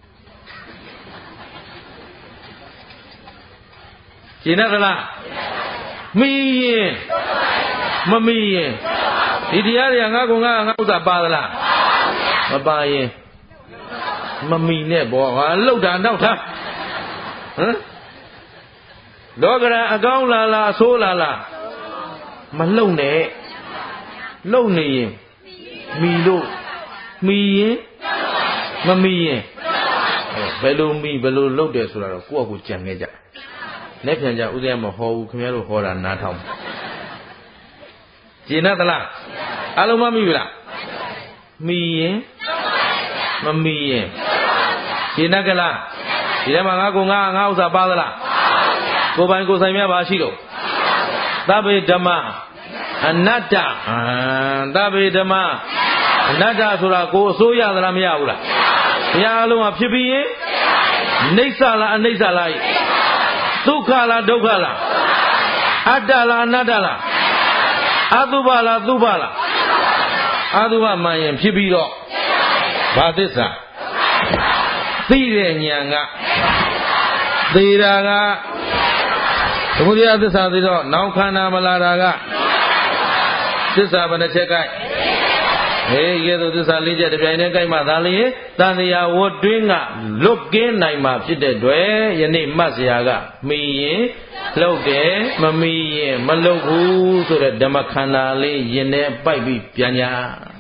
ကျင်တတ်သလားမိရင်မမိရင်ဒီတရားတွေကငါကောင်ငါဥစ္စာပါသလားမပါရင်မမိနဲ့ပေါ့ဟာလှုပ်တာနောက်ထားဟမ်လောကရန်အကောင်းလာလားအဆိုးလာလားမလှုပ်နဲ့လှုပ်နေရင်မိလို့မိရင်မမိရင်ဘယ်လိုမိဘယ်လိုလှုပ်တယ်ဆိုတာတော့ကိုယ့်အကူကြံခဲ့ကြလက်ပြန်ကြဥဒယမဟောဘူးခင်ဗျားတို့ဟောတာနားထောင်ကျင်တတ်သလားအလုံးမမိဘူးလားမိရင်မမိရင်ကျင်တတ်ကြလားဒီထဲမှာငါကောင်ငါဥစ္စာပါသလားကိုယ်ပိုင်ကိုယ်ဆိုင်များပါရှိတော့သဗ္ဗေဓမ္မအနတ္တသဗ္ဗေဓမ္မအနတ္တဆိုတာကိုယ်အစိုးရသလားမရဘူးလားဘုရားအလုံးကဖြစ်ပြီးရင်နိစ္စလားအနိစ္စလားဒုက္ခလားဒုက္ခလားအတ္တလားအနတ္တလားအတုပလားသုဘလားအတုပမှန်ရင်ဖြစ်ပြီးတော့ဘာသစ္စာသိတဲ့ဉာဏ်ကသေတာကသမုဒယသစ္စာသိတော့နောက်ခန္ဓာမလာတာကသစ္စာဘယ်နှချက်ကဲဟေးကဲသို့သစ္စာ၄ချက်တစ်ပြိုင်တည်းကိုက်မှသာလျင်တန်တရားဝတ်တွင်းကလွတ်ကင်းနိုင်မှာဖြစ်တဲ့တွေ့ယနေ့မှတ်စရာကမိရင်လှုပ်တယ်မမိရင်မလှုပ်ဘူးဆိုတဲ့ဓမ္မခန္ဓာလေးရင်ထဲပိုက်ပြီးပြန်ညာ